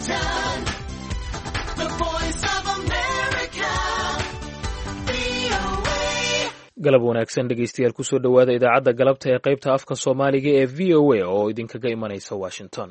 Washington, the voice of America, VOA. galab wanaagsan dhegaystayaal kusoo dhowaada idaacadda galabta ee qaybta afka soomaaliga ee v o a oo idinkaga imanaysa washington.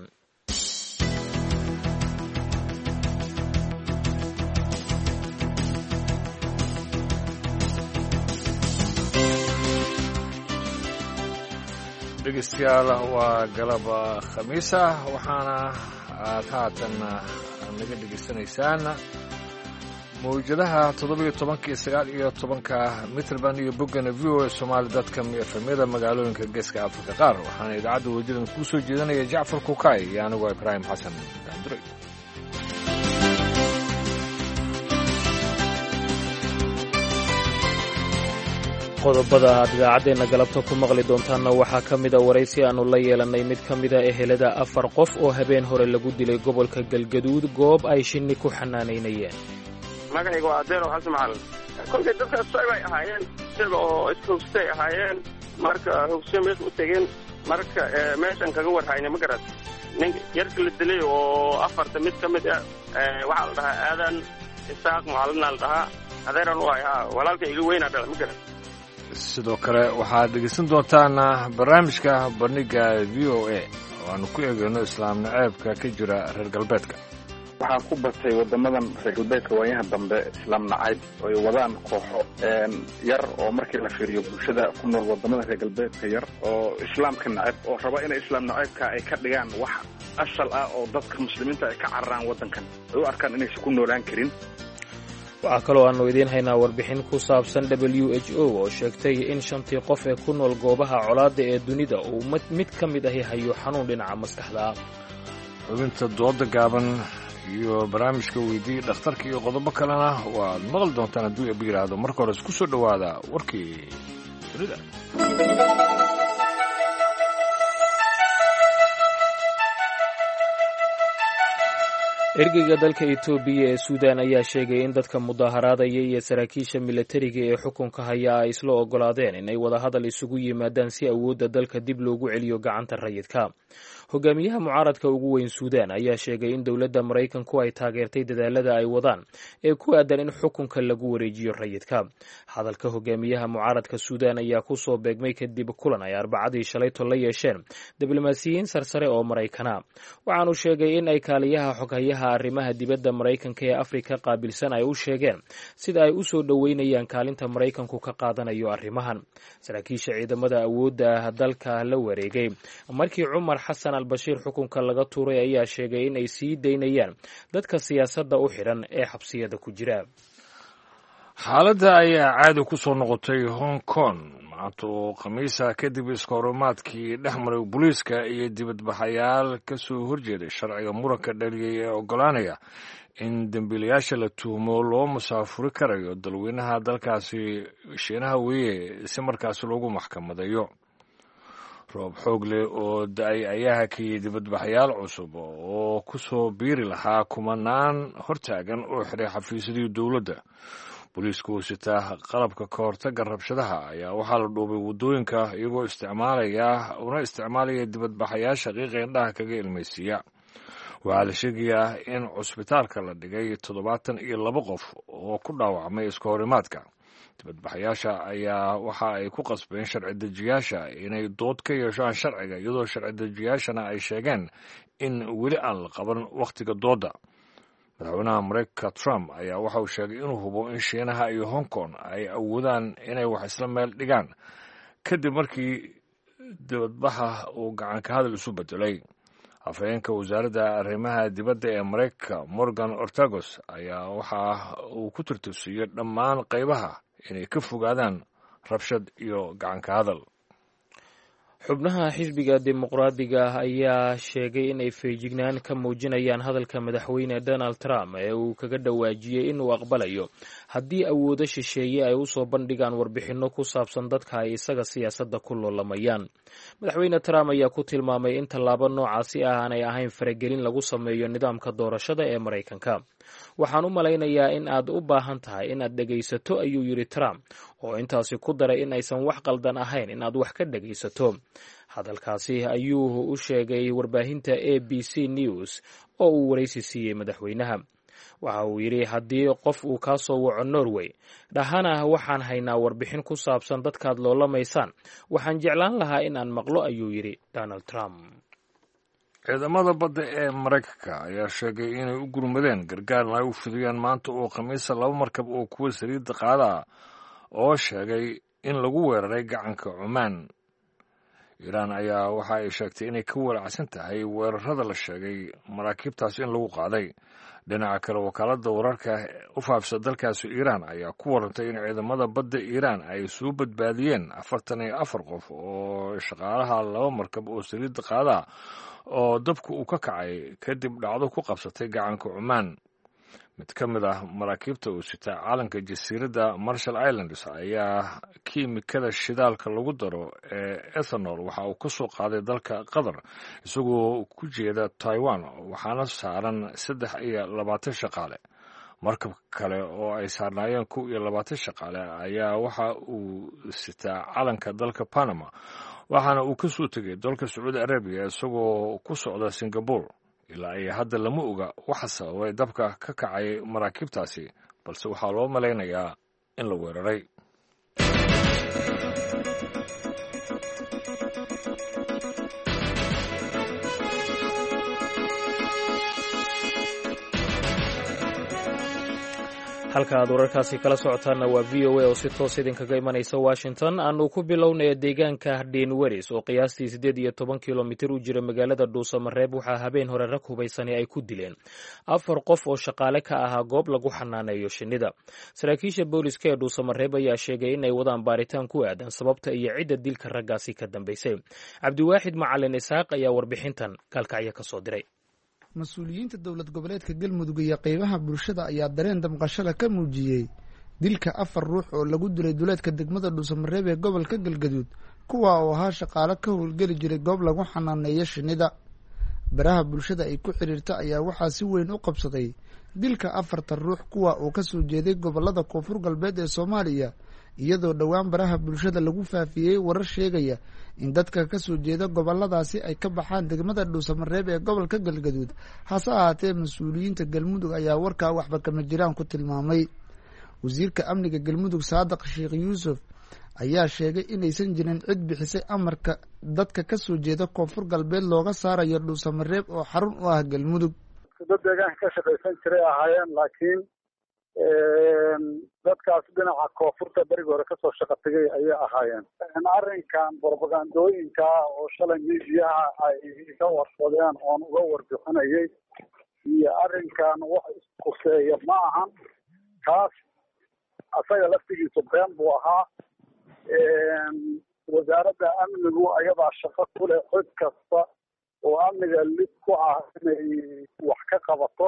dhegeystayaal waa galab khamiis ah waxaana aad haatan naga dhegeysanaysaan mawjadaha 17-19 mitrband iyo boggana v o a Somali dadka efemyada magaalooyinka geeska Afrika qaar waxaana idaacadda wadadan ku soo jeedinaya Jacfar Kukay iyo anigu Ibrahim Xasan Dandray. qodobada aad idaacaddeena galabta ku maqli doontaanna waxaa ka mida waraysi aanu la yeelannay mid ka mida ehelada 4 qof oo habeen hore lagu dilay gobolka galgaduud goob ay shinni ku xanaanaynayeen. magacayga waa adeer oo xasan macalin kolkay dadkaas socbay ahaayeen isaga oo iskoostay ahaayeen marka hogsiyo meesha u tegeen marka meeshan kaga warhayna ma garat nin yarka la dilay oo 4 mid ka mid ah waxaa la dhahaa aadan isaaq macalin la dhahaa adeeran u ahaa walaalka iga weynaa dhala ma garat. sidoo kale waxaad dhegeysan doontaan barnaamijka bandhiga v o a oo aanu ku eegayno islaam naceebka ka jira reer galbeedka. waxaa ku batay wadamadan reer galbeedka waayaha dambe islaam nacayb oo ay wadaan kooxo yar oo markii la fiiriyo bulshada ku nool wadamada reer galbeedka yar oo islaamka nacayb oo raba inay islaam nacaybka ay ka dhigaan wax asal ah oo dadka muslimiinta ay ka cararaan waddankan ay u arkaan inaysan ku noolaan karin. waxaa kaloo aanu idiin haynaa warbixin ku saabsan WHO oo sheegtay in 5 qof ee ku nool goobaha colaadda ee dunida uu mid ka mid ahi hayo xanuun dhinaca maskaxda ah. xubinta dooda gaaban iyo barnaamijka weydii dhakhtarka iyo qodobo kalena waad maqli doontaan hadduu eeba yidhaahdo. marka hore isku soo dhowaada warkii dunida. ergeyga dalka Itoobiya ee Suudaan ayaa sheegay in dadka mudaharaadaya iyo saraakiisha militariga ee xukunka haya ay isla ogolaadeen inay wadahadal isugu yimaadaan si awoodda dalka dib loogu celiyo gacanta rayidka. hogaamiyaha mucaaradka ugu weyn Suudaan ayaa sheegay in dowladda Maraykanku ay taageertay dadaalada ay wadaan ee ku aadan in xukunka lagu wareejiyo rayidka. hadalka hogaamiyaha mucaaradka Suudaan ayaa ku soo beegmay kadib kulan ay Arbacadii shalayto la yeesheen diblomaasiyiin sarsare oo Maraykana. waxaanu sheegay in ay kaaliyaha xoghayaha arrimaha dibadda Maraykanka ee Afrika qaabilsan ay u sheegeen sida ay u soo dhoweynayaan kaalinta Maraykanku ka qaadanayo arrimahan. saraakiisha ciidamada awoodda dalka la wareegay markii Cumar Xasan al-Bashiir xukunka laga tuuray ayaa sheegay in ay sii daynayaan dadka siyaasadda u xidhan ee xabsiyada ku jira. xaaladda ayaa caadi ku soo noqotay Hong Kong maanta oo khamiisa kadib iskahorimaadkii dhex maray booliiska iyo dibadbaxayaal ka soo horjeeday sharciga muranka dhaliyay ee oggolaanaya in dembiilayaasha la tuhmo loo musaafuri karayo dalweynaha dalkaasi shiinaha weeye si markaasi loogu maxkamadeeyo. roob xoog leh oo da-ay ayaa hakiyey dibadbaxayaal cusub oo ku soo biiri lahaa kumanaan hortaagan oo xiray xafiisyadii dowladda. booliiska oo sitaa qalabka ka hortagga rabshadaha ayaa waxaa la dhuubay waddooyinka iyagoo isticmaalaya dibadbaxayaasha qiiqa indhaha kaga ilmaysiiya. waxaa la sheegayaa in cusbitaalka la dhigay 72 qof oo ku dhaawacmay iskahorimaadka. dibadbaxayaasha ayaa waxa ay ku qasbeen sharci dejiyaasha inay dood ka yeeshaan sharciga iyadoo sharci dejiyaashana ay sheegeen in weli aan la qaban wakhtiga doodda. madaxweynaha Mareykanka Trump ayaa waxa uu sheegay inuu hubo in Shiinaha iyo Hong Kong ay awoodaan inay wax isla meel dhigaan kadib markii dibadbaxa uu gacan ka hadal isu bedelay. afhayeenka wasaaradda arrimaha dibadda ee Mareykanka Morgan Ortagos ayaa waxa uu ku tirtirsiiyey dhammaan qaybaha inay ka fogaadaan rabshad iyo gacan ka hadal. xubnaha xisbiga dimuqraadiga ayaa sheegay in ay feejignaan ka muujinayaan hadalka madaxweyne Donald Trump ee uu kaga dhawaajiyey inuu aqbalayo haddii awoodo shisheeye ay u soo bandhigaan warbixinno ku saabsan dadka ay isaga siyaasadda ku loolamayaan. madaxweyne Trump ayaa ku tilmaamay in tallaabo noocaasi ah aanay ahayn faragelin lagu sameeyo nidaamka doorashada ee Maraykanka. waxaan u malaynayaa in aad u baahan tahay inaad dhegaysato ayuu yidhi Trump oo intaasi ku daray in aysan wax qaldan ahayn inaad wax ka dhegaysato. Hadalkaasi ayuu u sheegay warbaahinta ABC News oo uu waraysi siiyey madaxweynaha. Waxa uu yidhi haddii qof uu kaa soo waco Norway dhahana waxaan haynaa warbixin ku saabsan dadkaad loolamaysaan, waxaan jeclaan lahaa in aan maqlo ayuu yidhi Donald Trump. ciidamada badda ee Maraykanka ayaa sheegay inay u gurmadeen gargaarna ay u fidiyaan maanta oo Khamiisa 2 markab oo kuwa saliidda qaada oo sheegay in lagu weeraray gacanka Cumaan. Iiraan ayaa waxa ay sheegtay inay ka walacsan tahay weerarada la sheegay maraakiibtaas in lagu qaaday. dhinaca kale wakaaladda wararka u faafisa dalkaasi Iiraan ayaa ku warantay in ciidamada badda Iiraan ay soo badbaadiyeen 44 qof oo shaqaalaha 2 markab oo saliidda qaada oo dabku uu ka kacay kadib dhacdo ku qabsatay gacanka Cumaan. mid ka mid ah maraakiibta uu sita calanka jasiiradda Marshall Islands ayaa kiimikada shidaalka lagu daro ee ethanol waxa uu ka soo qaaday dalka Qatar isagoo ku jeeda Taiwan, waxaana saaran 23 shaqaale. markab kale oo ay saarnaayeen 22 shaqaale ayaa waxa uu sitaa calanka dalka Panama, waxaana uu ka soo tegay dalka Sacuudi Arabiya isagoo ku socda Singapore. ilaa ay hadda lama oga waxa sababay dabka ka kacay maraakiibtaasi, balse waxaa loo malaynayaa in la weeraray. halka aad wararkaasi kala socotaanna waa VOA oo si toos idinkaga imanaysa Washington. aanu ku bilownay deegaanka Deenwaris oo qiyaastii 18 kilomitir u jira magaalada Dhuusamareeb waxaa habeen hore rag hubaysani ay ku dileen 4 qof oo shaqaale ka ahaa goob lagu xanaaneeyo shinnida. saraakiisha booliska ee Dhuusamareeb ayaa sheegay in ay wadaan baaritaan ku aadan sababta iyo cidda dilka raggaasi ka dambeysay. Cabdiwaaxid Macalin Isaaq ayaa warbixintan gaalkacyo ka soo diray. mas-uuliyiinta dowlad goboleedka Galmudug iyo qaybaha bulshada ayaa dareen damqashada ka muujiyey dilka 4 ruux oo lagu dilay duleedka degmada Dhuusamareeb ee gobolka Galgaduud, kuwa oo ahaa shaqaale ka howlgeli jiray goob lagu xanaaneeyo shinnida. baraha bulshada ay ku xiriirta ayaa waxaa si weyn u qabsaday dilka 4 ruux kuwa oo ka soo jeeday gobolada Koonfur Galbeed ee Soomaaliya, iyadoo dhowaan baraha bulshada lagu faafiyey warar sheegaya in dadka ka soo jeeda goboladaasi ay ka baxaan degmada Dhuusamareeb ee gobolka Galgaduud. hase ahaatee mas-uuliyiinta Galmudug ayaa warkaa waxba kama jiraan ku tilmaamay. wasiirka amniga Galmudug Saadiq Sheekh Yuusuf ayaa sheegay inaysan jirin cid bixisay amarka dadka ka soo jeeda Koonfur Galbeed looga saarayo Dhuusamareeb oo xarun u ah Galmudug. dad deegaanka ka shaqaysan jiray ahaayeen, laakiin dadkaas dhinaca koonfurta berigi hore kasoo shaqa tegay ayay ahaayeen. arrinkan propagandooyinka oo shalay miidiyaha ay iga warsadeen oon uga warbixinayay iyo arrinkan wax iskuseeya ma ahan. kaas asaga laftigiisu been buu ahaa. wasaaradda amnigu ayadaa shaqo ku leh cid kasta oo amniga lid ku ah inay wax ka qabato.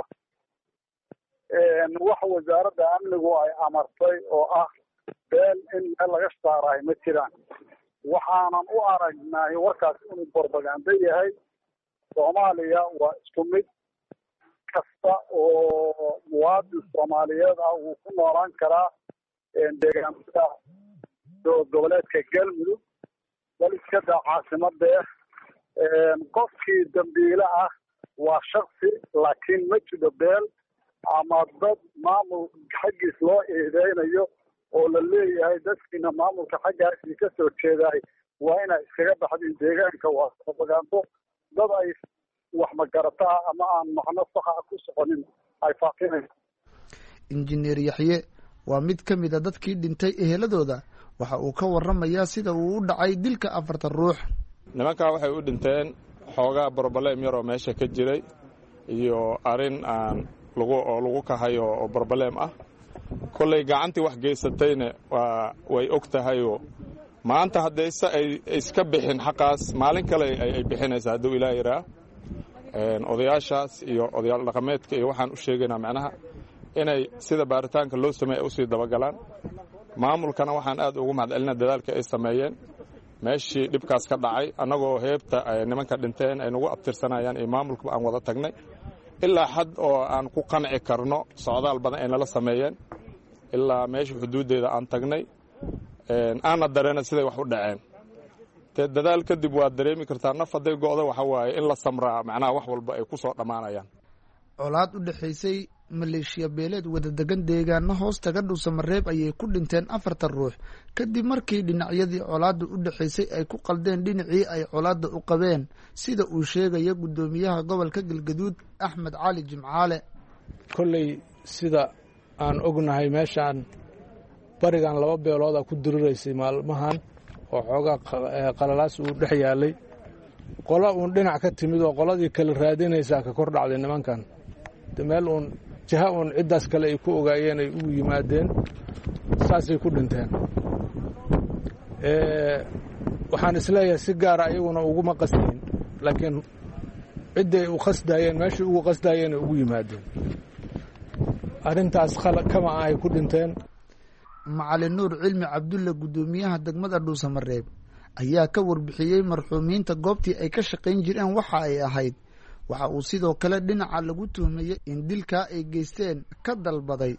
wax wasaaradda amnigu ay amartay oo ah been in meel laga saaraay ma jiraan. waxaanan u aragnay warkaas inuu propaganda yahay. Soomaaliya waa isku mid kasta oo muwaadin Soomaaliyeed ah uu ku noolaan karaa deegaanada goboleedka Galmudug, waliskada caasimada. qofkii dambiile ah waa shakhsi, laakiin ma jiro beel ama dad maamul xaggiis loo eedeynayo oo la leeyahay dadkiina maamulka xaggaasi ka soo jeeday waa inay iskaga baxdeen deegaanka. waa propagando dad ay wax magarataa ama aan macno saxa ku soconin ay faafinayaan. injineer Yaxye waa mid ka mid a dadkii dhintay eheladooda, waxa uu ka warramayaa sida uu u dhacay dilka 4 ruux. nimankaa waxay u dhinteen xoogaa broblem yar oo meesha ka jiray iyo arrin aan lagu kahayo oo broblem ah. kolley gacantii wax geysatayna way og tahayoo maanta haddayse ay iska bixin xaqaas maalin kale ay bixinaysaa hadduu ilaa yaraa. odayaashaas iyo odayaal dhaqameedka iyo waxaan u sheegaynaa macnaha inay sida baaritaanka loo sameeya usii dabagalaan. maamulkana waxaan aad ugu mahadcelinaa dadaalka ay sameeyeen meeshii dhibkaas ka dhacay, annagoo heebta nimanka dhinteen ay nagu abtirsanayaan iyo maamulkaba aan wada tagnay. ilaa xad oo aan ku qanci karno socdaal badan ay nala sameeyeen ilaa meesha xuduuddeeda aan tagnay aanna dareena siday wax u dhaceen dee dadaal kadib waad dareemi kartaa naf hadday go'do waxa waaye in la samraa macnaha wax walba ay ku soo dhammaanayaan colaad u dhexaysay maleeshiya beeleed wada degan deegaano hoostaga dhuusamareeb ayay ku dhinteen 4 ruux kadib markii dhinacyadii colaadda u dhexaysay ay ku qaldeen dhinacii ay colaadda u qabeen sida uu sheegaya guddoomiyaha gobolka galgaduud axmed cali jimcaale kolley sida aan ognahay meeshaan barigan 2 beelooda ku diriraysay maalmahan oo xoogaa qalalaas uu dhex yaalay qola uun dhinac ka timid oo qoladii kale raadinaysaa ka kor dhacday nimankan meel uun jiha uun ciddaas kale ay ku ogaayeen ay ugu yimaadeen saasay ku dhinteen waxaan isleeyahay si gaara ayaguna uguma qasdayn laakiin cidday u qasdaayeen meeshii ugu qasdaayeen ay ugu yimaadeen arrintaas kama ahay ku dhinteen macalin nuur cilmi cabdulle guddoomiyaha degmada dhuusamareeb ayaa ka warbixiyey marxuumiinta goobtii ay ka shaqayn jireen waxa ay ahayd waxa uu sidoo kale dhinaca lagu tuhmayey in dilkaa ay geysteen ka dalbaday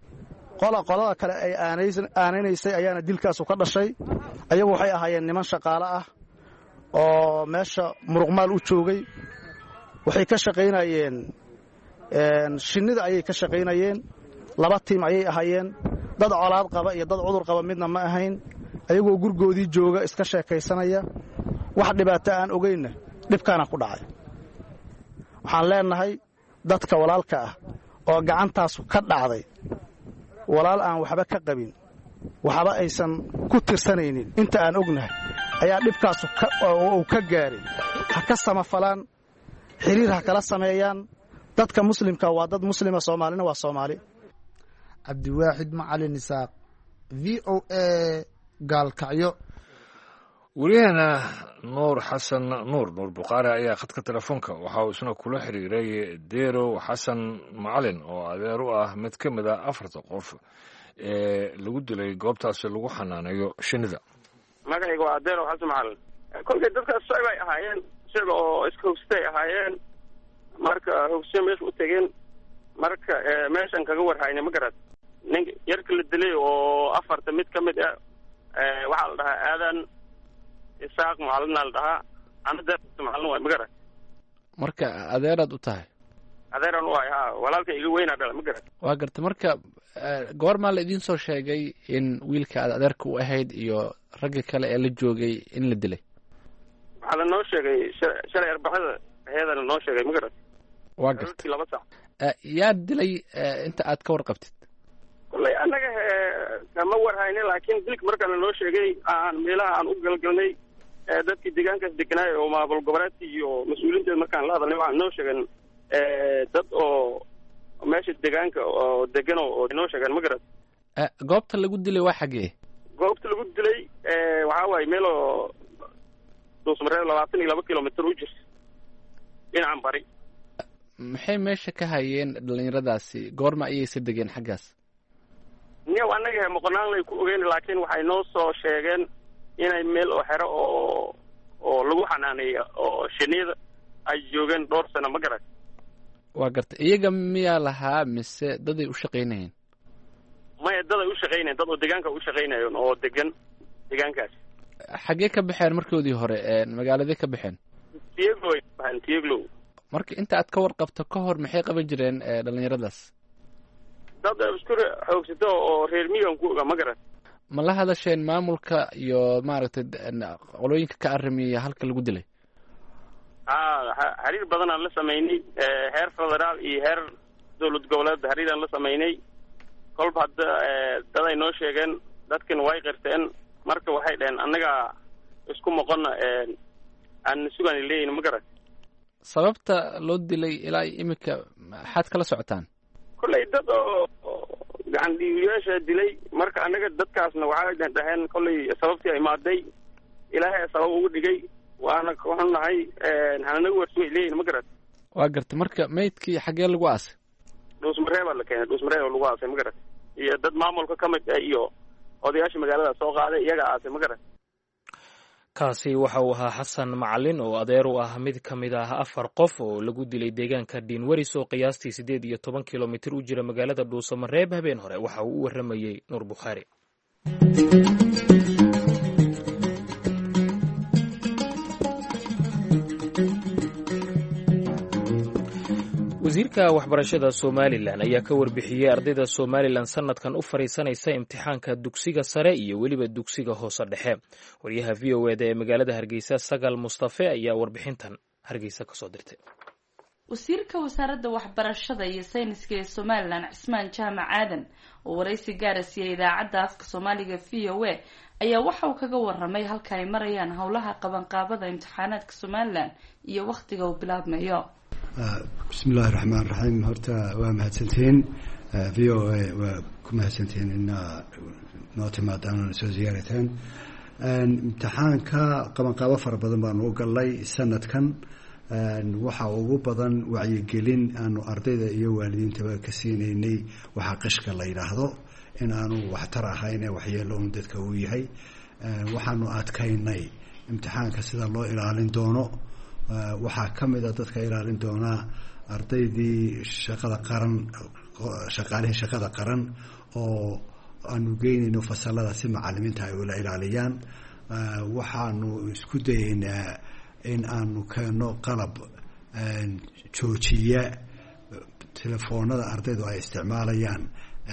qolada kale ay aanaynaysay ayaana dilkaasu ka dhashay ayagu waxay ahaayeen niman shaqaale ah oo meesha muruqmaal u joogay waxay ka shaqaynayeen shinnida ayay ka shaqaynayeen 2 tiim ayay ahaayeen dad colaad qaba iyo dad cudur qaba midna ma ahayn ayagoo gurgoodii jooga iska sheekaysanaya wax dhibaato aan ogeynna dhibkaana ku dhacay waxaan leenahay dadka walaalka ah oo gacantaasu ka dhacday walaal aan waxba ka qabin waxba aysan ku tirsanaynin inta aan ognahay ayaa dhibkaasu uu ka gaaray ha ka samafalaan xiriir ha kala sameeyaan dadka muslimka waa dad muslima Soomaalina waa Soomaali cabdiwaaxid macalin isaaq VOA gaalkacyo wariyahana nuur xasan nuur buqaari ayaa khadka telefoonka waxa uu isna kula xiriiray deerow xasan macalin oo adeer u ah mid ka mid ah 4 qof ee lagu dilay goobtaasi lagu xanaanayo shinnida magacayga waa deerow xasan macalin kolkay dadkaas socday ahaayeen isaga oo iska hogstay ahaayeen marka hogstay meesha u tageen marka meeshan kaga warhaynay ma garad nin yarka la dilay oo 4 mid ka mid ah waxa la dhahaa aadan isaaq macalin la dhahaa anada macalin waa magara marka adeerad u tahay adeeran waa walaalka iga weyn dhala magara waa gartay marka goorma la idin soo sheegay in wiilka aad adeerka u ahayd iyo ragga kale ee la joogay in la dilay waxa la noo sheegay shalay arbacada heedan noo sheegay magara waa gartay 2 saac yaa dilay inta aad ka warqabtid kullay annaga kama warhaynin laakiin dilka markaan noo sheegay aan meelaha aan u galgalnay dadkii deegaankaas deganay oo maamul goboleedka iyo mas'uuliyiinta markaan la hadalnay waxaan noo sheegan dad oo meesha deegaanka oo degan oo noo sheegan ma garad goobta lagu dilay waa xagee goobta lagu dilay waxa waaye meel oo dhuusamareeb 22 kilomitir u jirta dhinacan bari maxay meesha ka hayeen dhalinyaradaasi goorma ayaysa degeen xaggaas niyow annaga moqonaan lay ku ogeyn laakiin waxay noo soo sheegeen inay meel oo xero oo lagu xanaaneeyo oo shinnida ay joogeen dhowr sano ma garan waa gartay iyaga miyaa lahaa mise daday u shaqaynayeen maya daday u shaqaynayeen dad oo deegaanka u shaqaynayeen oo degan deegaankaas xaggee ka baxeen markoodii hore magaaladee ka baxeen Tieglow marka inta aad ka warqabto ka hor maxay qaban jireen dhalinyaradaas dad isku xoogsato oo reer miyigan ku oga ma garan ma la hadasheen maamulka iyo maaragtay qolooyinka ka arrimiya halka lagu dilay xiriir badan aan la sameynay heer federaal iyo heer dowlad goboleed xiriir aan la sameynay kolba hadda daday noo sheegeen dadkan way qirteen marka waxay dhaheen annaga isku moqonna aan sugan leeyahay ma garan sababta loo dilay ilaa imika maxaad kala socotaan kullay dad oo gacan dhiibiyaasha dilay marka annaga dadkaasna waxay dhaheen kullay sababtii ay maaday ilaahay sabab ugu dhigay waana waxaan nahay hananaga warsuway leeyihin ma garan waa gartay marka maydkii xaggee lagu aasay dhuusmareeb la keenay dhuusmareeb lagu aasay ma garan iyo dad maamulka ka mid ah iyo odayaasha magaalada soo qaaday iyaga aasay ma garan kaasi waxa uu ahaa xasan macalin oo adeer u ah mid ka mid ah 4 qof oo lagu dilay deegaanka dhiinwaris oo qiyaastii 18 kilomitir u jira magaalada dhuusamareeb habeen hore. waxa uu u waramayey nuur bukhaari. wasiirka waxbarashada Somaliland ayaa ka warbixiyay ardayda Somaliland sanadkan u fariisanaysa imtixaanka dugsiga sare iyo weliba dugsiga hoose dhexe. wariyaha VOA ee magaalada Hargeysa Sagal Mustafa ayaa warbixintan Hargeysa ka soo dirtay. wasiirka wasaaradda waxbarashada iyo sayniska ee Somaliland Cismaan Jaamac Aadan oo waraysi gaar ah siiyay idaacadda afka Soomaaliga VOA ayaa waxa uu kaga waramay halka ay marayaan howlaha qabanqaabada imtixaanaadka Somaliland iyo waqtiga uu bilaabmayo. bismillahi raxmaan raxiim. horta waa mahadsantihiin VOA waa ku mahadsantihiin in noo timaadaan soo ziyaarataan. imtixaanka qabanqaabo fara badan baan u galnay sanadkan. waxa ugu badan wacyigelin aanu ardayda iyo waalidiintaba ka siinaynay waxa qishka la yidhaahdo in aanu waxtar ahayn ee waxyeelo un dadka uu yahay. waxaanu adkaynay imtixaanka sida loo ilaalin doono. waxaa ka mid a dadka ilaalin doonaa ardaydii shaqada qaran shaqaalihii shaqada qaran oo aanu geynayno fasalada si macalimiinta ay ula ilaaliyaan. waxaanu isku dayaynaa in aanu keeno qalab joojiya telefoonada ardaydu ay isticmaalayaan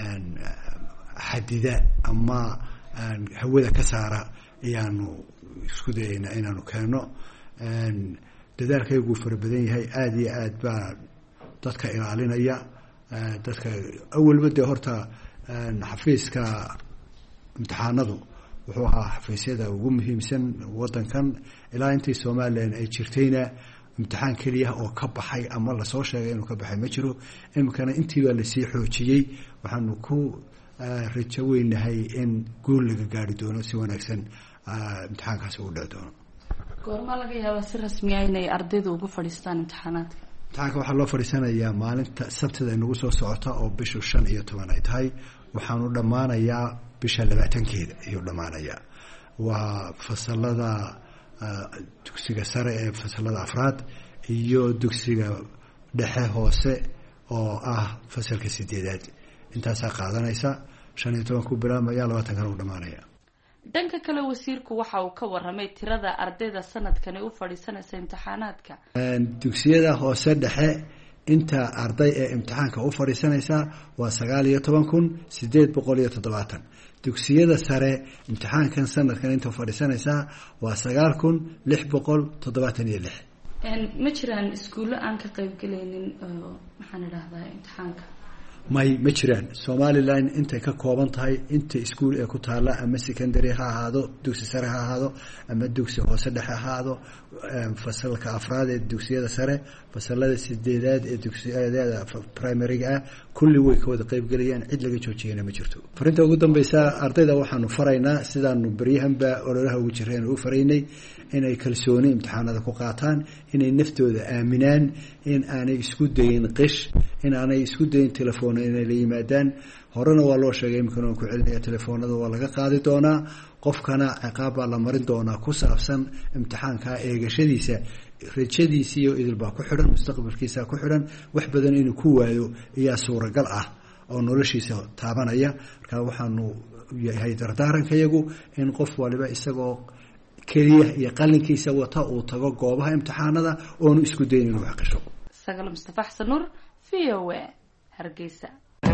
xadida ama hawada ka saara ayaanu isku dayaynaa inaanu keeno. dadaalkaygu fara badan yahay aada iyo aad baa dadka ilaalinaya. dadka awalba dee horta xafiiska imtixaanadu wuxuu ahaa xafiisyada ugu muhiimsan wadankan ilaa intii Somaliland ay jirtayna imtixaan kaliya oo ka baxay ama la soo sheegay inuu ka baxay ma jiro. imkana intii baa la sii xoojiyay. waxaanu ku rajo weynahay in guul laga gaari doono si wanaagsan imtixaankaasi u dhici doono. goorma laga yaabaa si rasmi ah inay ardaydu ugu fadhiistaan imtixaanaadka? imtixaanka waxaa loo fadhiisanayaa maalinta sabtida inagu soo socota oo bisha 15 ay tahay. waxaanu dhammaanayaa bisha 20keeda ayuu dhammaanayaa. waa fasalada dugsiga sare ee fasalada afraad iyo dugsiga dhexe hoose oo ah fasalka 8aad. intaasaa qaadanaysa 15 ku bilaabmaya 20 u dhammaanaya. dhanka kale wasiirku waxa uu ka waramay tirada ardayda sanadkani u fadhiisanaysa imtixaanaadka. dugsiyada hoose dhexe inta arday ee imtixaanka u fadhiisanaysa waa 19,870. dugsiyada sare imtixaankan sanadkan inta fadhiisanaysa waa 9,676. ma jiraan iskuulo aan ka qayb galaynin maxaan idhaahdaa imtixaanka? ma jiraan. Somaliland intay ka kooban tahay inta iskuul ee ku taala ama secondary ha ahaado dugsi sare ha ahaado ama dugsi hoose dhexe ha ahaado fasalka afraad ee dugsiyada sare fasalada 8aad ee dugsiyada primary ah kulli way ka wada qayb galayaan. cid laga joojiyana ma jirto. farinta ugu dambaysa ardayda waxaanu faraynaa sidaanu baryahanba ololaha ugu jireen u faraynay inay kalsooni imtixaanada ku qaataan inay naftooda aaminaan in aanay isku dayin qish in aanay isku dayin telefoon inay la yimaadaan. horena waa loo sheegay imkana ku celinaya telefoonada waa laga qaadi doonaa. qofkana ciqaab baa la marin doonaa ku saabsan imtixaanka eegashadiisa. rajadiisa iyo idilbaa ku xidhan mustaqbalkiisa ku xidhan wax badan inuu ku waayo ayaa suuragal ah oo noloshiisa taabanaya. marka waxaanu yahay dardaarankayagu in qof waliba isagoo kaliya iyo qalinkiisa wata uu tago goobaha imtixaanada oonu isku dayin inuu xaqisho. Sagal Mustafa Xasan Nuur VOA Hargeysa.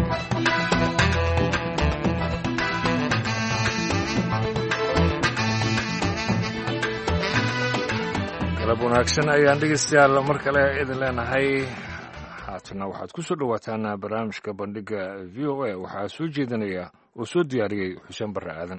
galab wanaagsan ayaan dhegeystayaal mar kale idin leenahay. haatana waxaad ku soo dhawaataan barnaamijka bandhiga VOA. waxaa soo jeedinaya oo soo diyaariyey xuseen barre aadan.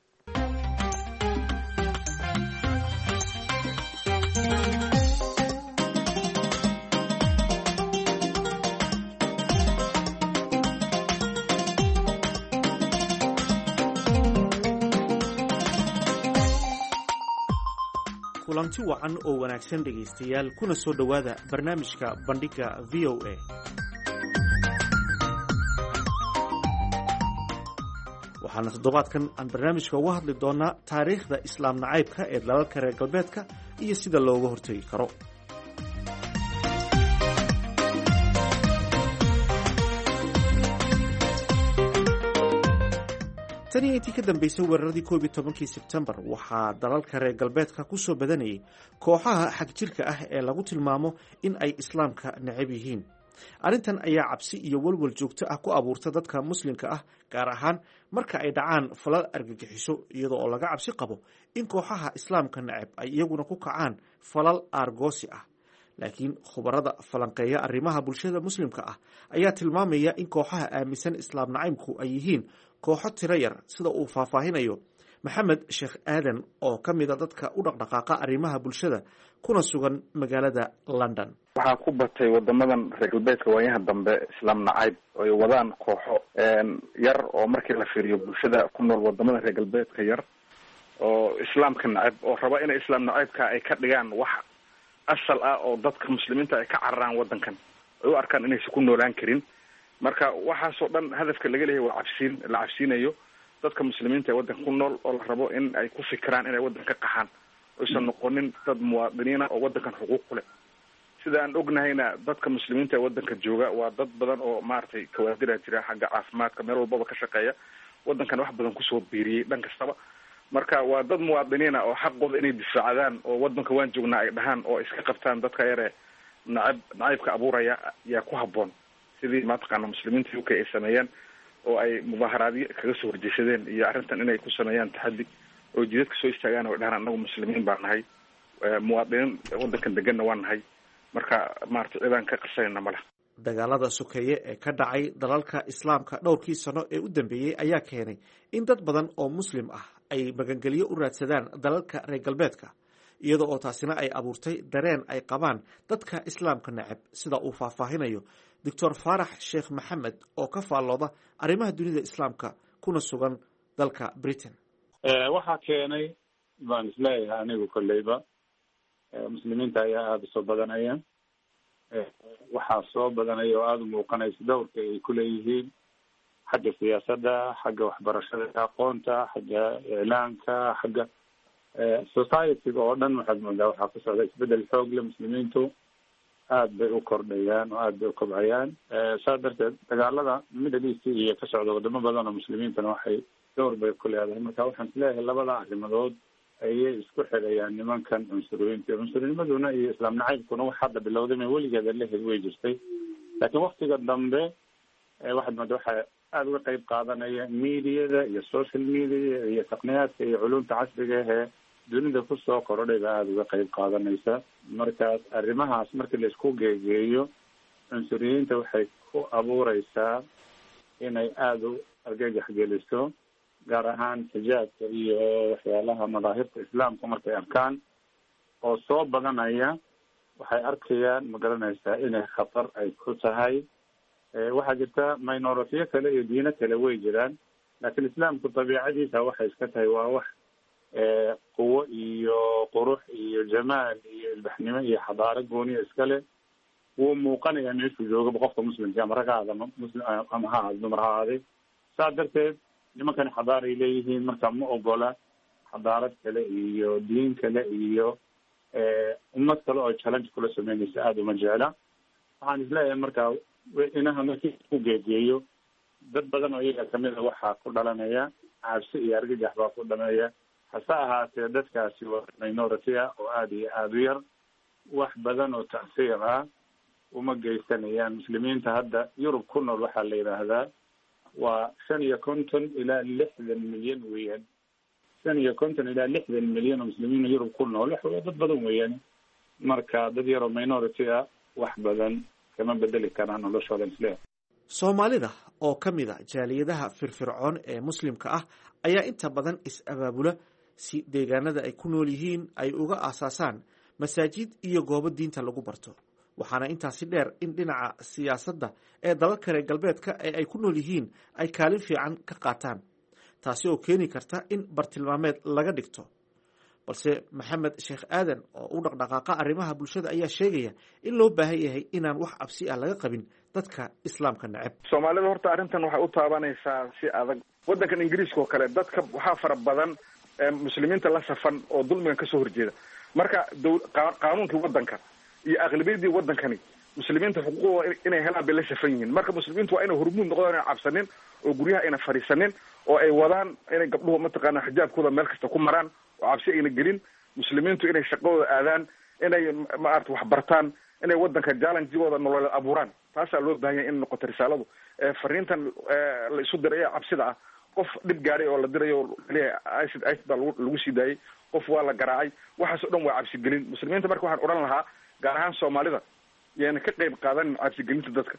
kulanti wacan oo wanaagsan dhegaystayaal kuna soo dhowaada barnaamijka bandhiga VOA. waxaana toddobaadkan aan barnaamijka uga hadli doonaa taariikhda islaam nacaybka ee dalalka reer galbeedka iyo sida looga hortegi karo. tan iyo intii ka dambaysay weeraradii 11 sebtembar waxaa dalalka reer galbeedka ku soo badanayay kooxaha xagjirka ah ee lagu tilmaamo in ay islaamka necab yihiin. arrintan ayaa cabsi iyo walwal joogto ah ku abuurta dadka muslimka ah, gaar ahaan marka ay dhacaan falal argagixiso, iyadoo oo laga cabsi qabo in kooxaha islaamka necab ay iyaguna ku kacaan falal aargoosi ah. laakiin khubarada falanqeeya arrimaha bulshada muslimka ah ayaa tilmaamaya in kooxaha aaminsan islaam nacaybku ay yihiin kooxo tiro yar, sida uu faahfaahinayo maxamed sheekh aadan oo ka mida dadka u dhaqdhaqaaqa arrimaha bulshada kuna sugan magaalada London. waxaa ku batay wadamadan reer galbeedka waayaha dambe islaam nacayb oo ay wadaan kooxo yar oo markii la fiiriyo bulshada ku nool wadamada reer galbeedka yar oo islaamka nacayb oo raba inay islaam nacaybka ay ka dhigaan wax asal ah oo dadka muslimiinta ay ka cararaan wadankan, ay u arkaan inaysan ku noolaan karin. marka waxaasoo dhan hadafka laga leeyahay waa la cabsiinayo dadka muslimiinta ee wadanka ku nool oo la rabo in ay ku fikiraan inay wadanka ka qaxaan, oysan noqonin dad muwaadiniina oo wadankan xuquuq ku leh. sida aan ognahayna dadka muslimiinta ee wadanka jooga waa dad badan oo maaragtay kawaadira jira xagga caafimaadka, meel walbaba ka shaqeeya, wadankan wax badan kusoo biiriyey dhan kastaba. marka waa dad muwaadiniina oo xaqooda inay difaacdaan oo wadanka waan joognaa ay dhahaan oo iska qabtaan dadka yare nacaybka abuuraya yaa ku habboon, sidii mataqaana muslimiinta UK ay sameeyeen oo ay mudaaharaadyo kaga soo horjeesadeen iyo arrintan inay ku sameeyaan taxaddi oo jidadka soo istaagaan oo dhahaan annagu muslimiin baan nahay, muwaadiniin wadankan deganna waan nahay, marka maaragtay cidaan ka qarsanayna ma leh. dagaalada sokeeye ee ka dhacay dalalka islaamka dhowrkii sano ee u dambeeyey ayaa keenay in dad badan oo muslim ah ay magangelyo u raadsadaan dalalka reer galbeedka, iyada oo taasina ay abuurtay dareen ay qabaan dadka islaamka necab, sida uu faahfaahinayo doctor faarax sheekh maxamed oo ka faallooda arrimaha dunida islaamka kuna sugan dalka Britain. waxaa keenay baan isleeyahay anigu kolleyba muslimiinta ayaa aada usoo badanaya, waxaa soo badanaya oo aada u muuqanaysa dowrka ay kuleeyihiin xagga siyaasadda, xagga waxbarashada, aqoonta, xagga iclaanka, xagga society-ga oo dhan waxaad moodaa waxaa ku socda isbedel xoog leh. muslimiintu aada bay u kordhayaan oo aada bay u kobcayaan. saas darteed dagaalada middle east iyo ka socda wadamo badan oo muslimiintana waxay dowr bay ku leedahay. marka waxaan isleeyahay labada arrimadood ayay isku xidhayaan nimankan cunsuriyiinta. cunsurnimmaduna iyo islaam nacaybkuna wax hadda bilowday ma weligeeda lehed way jirtay, laakiin waktiga dambe waxaad moodaa waxaa aada uga qayb qaadanaya mediada iyo social media iyo taqniyaadka iyo culumta casriga ahee dunida kusoo korodhay baa aada uga qayb qaadanaysa. markaas arrimahaas markii la isku geegeeyo cunsuriyiinta waxay ku abuureysaa inay aada u argagax geliso, gaar ahaan xijaabka iyo waxyaalaha madaahibta islaamka markay arkaan oo soo badanaya waxay arkayaan magaranaysaa inay khatar ay ku tahay. waxaa jirta minoritiyo kale iyo diino kale way jiraan, laakiin islaamku dabiicadiisa waxay iska tahay waa wax quwo iyo qurux iyo jamaal iyo ilbaxnimo iyo xadaaro gooniya iskale. wuu muuqanayaa meeshuu joogaba qofka muslimka ama rag ha ahaada muslim ama ha ahaada dumar ha ahaaday. saas darteed nimankani xadaar ay leeyihiin, marka ma ogola xadaarad kale iyo diin kale iyo ummad kale oo challenge kula sameynaysa aada uma jecla. waxaan isleeyahay marka inaha markii ku geegeeyo dad badan oo iyaga kamid a waxaa ku dhalanaya cabsi iyo argagax baa ku dhalanaya. hase ahaatee dadkaasi waa minority ah oo aada iyo aada u yar, wax badan oo tacsiir ah uma geysanayaan. muslimiinta hadda yurub ku nool waxaa la yidhaahdaa waa 55 ilaa 60 milyan weeyaan. 55 ilaa 60 milyan oo muslimiin yurub ku nool waa dad badan weeyaan. marka dad yaroo minority ah wax badan kama bedeli karaan noloshooda isle. soomaalida oo ka mid a jaaliyadaha firfircoon ee muslimka ah ayaa inta badan is-abaabula si deegaanada ay ku nool yihiin ay uga aasaasaan masaajid iyo goobo diinta lagu barto. waxaana intaasi dheer in dhinaca siyaasadda ee dalalka reer galbeedka ee ay ku nool yihiin ay kaalin fiican ka qaataan, taasi oo keeni karta in bartilmaameed laga dhigto. balse maxamed sheekh aadan oo u dhaqdhaqaaqa arrimaha bulshada ayaa sheegaya in loo baahan yahay inaan wax cabsi ah laga qabin dadka islaamka neceb. soomaalida horta arrintan waxay u taabanaysaa si adag waddankan ingiriiska oo kale dadka waxaa fara badan muslimiinta la safan oo dulmigan kasoo horjeeda. marka qaanuunkii waddanka iyo aqlabiyadii waddankani muslimiinta xuquuqdooda inay helaan bay la safan yihiin. marka muslimiintu waa inay hormuud noqdaan, inay cabsanin oo guryaha ayna fadhiisanin oo ay wadaan inay gabdhuhu mataqaana xijaabkooda meel kasta ku maraan oo cabsi ayna gelin. muslimiintu inay shaqadooda aadaan, inay maarata wax bartaan, inay waddanka jaalanjigooda nolol abuuraan. taasaa loo baahan yahay in noqoto risaaladu. fariintan la isu diray ee cabsida ah, qof dhib gaaray oo la dirayo leeyahay icid baa lagu sii daayay, qof waa la garaacay, waxaas oo dhan waa cabsigelin. muslimiinta marka waxaan odhan lahaa gaar ahaan soomaalida yayna ka qayb qaadanin cabsigelinta dadka,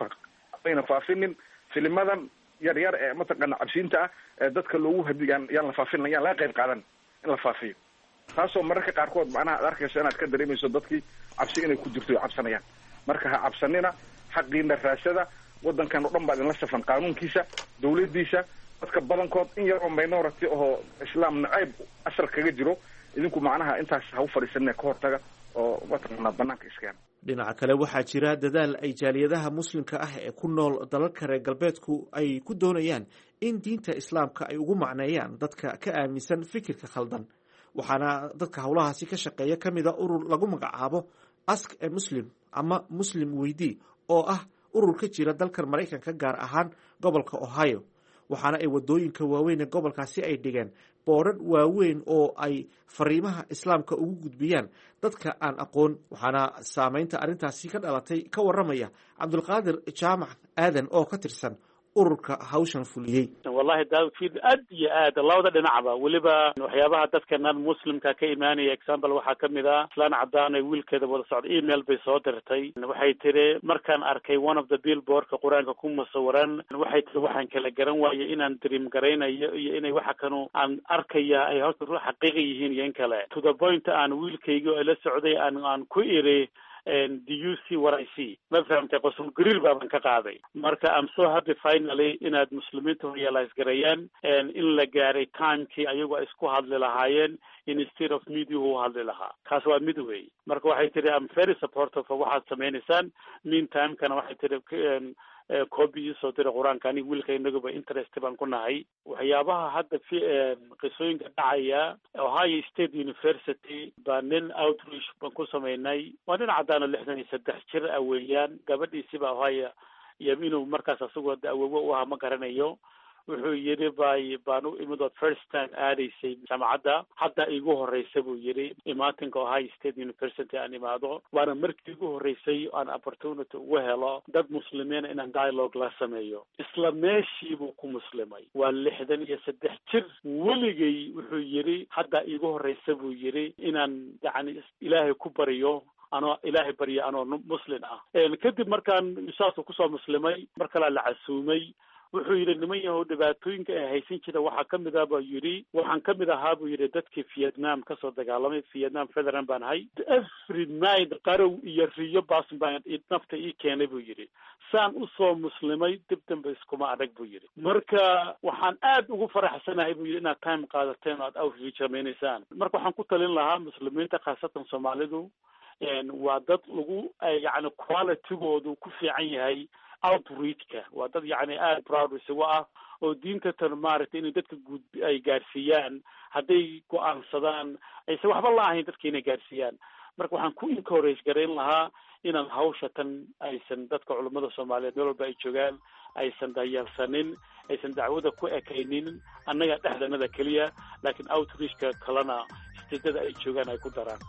oyna faafinin filimadan yar yar ee mataqaana cabsiinta ah ee dadka loogu hadigaan yaan la faafin, yaan laga qayb qaadan in la faafiyo. taasoo mararka qaarkood macnaha ad arkayso inaad ka dareemayso dadkii cabsi inay ku jirto ay cabsanayaan. marka ha cabsanina, xaqiina raasada. waddankan oo dhan baa idinla safan qaanuunkiisa, dawladiisa. dadka badankood in yar oo minority oo islaam nacayb asal kaga jiro, idinku macnaha intaas ha u fadhiisanina, ka hortaga oo mataqaana banaanka iskeen. dhinaca kale waxaa jira dadaal ay jaaliyadaha muslimka ah ee ku nool dalalka reer galbeedku ay ku doonayaan in diinta islaamka ay ugu macneeyaan dadka ka aaminsan fikirka khaldan. waxaana dadka howlahaasi ka shaqeeya ka mida urur lagu magacaabo ask a muslim ama muslim weydii, oo ah urur ka jira dalkan maraykanka gaar ahaan gobolka ohio. waxaana ay wadooyinka waaweyn ee gobolkaasi ay dhigeen boodhadh waaweyn oo ay fariimaha islaamka ugu gudbiyaan dadka aan aqoon. waxaana saameynta arrintaasi ka dhalatay ka waramaya cabdulqaadir jaamac aadan oo ka tirsan ururka hawshan fuliyey. wallahi daawfiid aad iyo aad labada dhinacba, weliba waxyaabaha dadkanan muslimka ka imaanaya example waxaa kamid ah islaan cadaan ay wiilkeeda wada socda email bay soo dirtay. waxay tiri markaan arkay one of the billboardka qur-aanka ku musawiran, waxay tiri waxaan kala garan waaye inaan dream garaynayo iyo inay waxa kanu aan arkaya ay horta xaqiiqa yihiin iyo in kale. to the point aan wiilkayga oo la socday aan ku iri do you see what I see? ma fahamtay, qosul gariir baaban ka qaaday. marka I'm so happy finally inaad muslimiinta realize garayaan in la gaaray timekii ayagoo isku hadli lahaayeen instead of media u hadli lahaa. kaas waa mid wey. marka waxay tiri I'm very supportive of waxaad sameynaysaan. meantime kana waxay tiri copy soo dira quraanka ani wiilka inaguba interest baan ku nahay. waxyaabaha hadda qisooyinka dhacaya Ohio State University baa nin outreach baan ku sameynay. waa nin cadaan 63 jir ah weeyaan. gabadhiisi baa Ohio iyo inuu markaas asagoo daawo u ahaa ma garanayo. wuxuu yiri baan u imid first time aadaysay jaamacadda hadda igu horeysay buu yiri imaatinka Ohio State University aan imaado. waana markii igu horeysay aan opportunity ugu helo dad muslimiin inaan dialogue la sameeyo. isla meeshii buu ku muslimay. waa 63 jir. weligay wuxuu yiri hadda igu horeysay buu yiri inaan yani ilaahay ku bariyo anoo ilaahay bariyo anoo muslim ah. kadib markaan isaas ku soo muslimay mar kale la casuumay. wuxuu yiri niman yahow dhibaatooyinka ay haysan jira waxaa kamid ah buu yiri waxaan kamid ahaa buu yiri dadkii Vietnam ka soo dagaalamay. Vietnam veteran baan ahay. every night qarow iyo riyo baas baan nafta ii keenay buu yiri. saan u soo muslimay dib dambe iskuma adag buu yiri. marka waxaan aad ugu faraxsanahay buu yiri inaad time qaadateen aad outreach sameeynaysan. marka waxaan ku talin lahaa muslimiinta khaasatan Soomaalidu waa dad lagu yani quality-goodu ku fiican yahay outreach-ka. waa dad yani aad proud isugu ah oo diinta tan maaragtay inay dadka guud ay gaarsiiyaan hadday go-aansadaan aysan waxba la ahayn dadka inay gaarsiiyaan. marka waxaan ku encourage garayn lahaa inaan hawsha tan aysan dadka culimada Soomaaliyeed meel walba ay joogaan aysan dayalsanin, aysan dacwada ku ekaynin annaga dhexdanada keliya, laakiin outreach-ka kalena istidada ay joogaan ay ku daraan.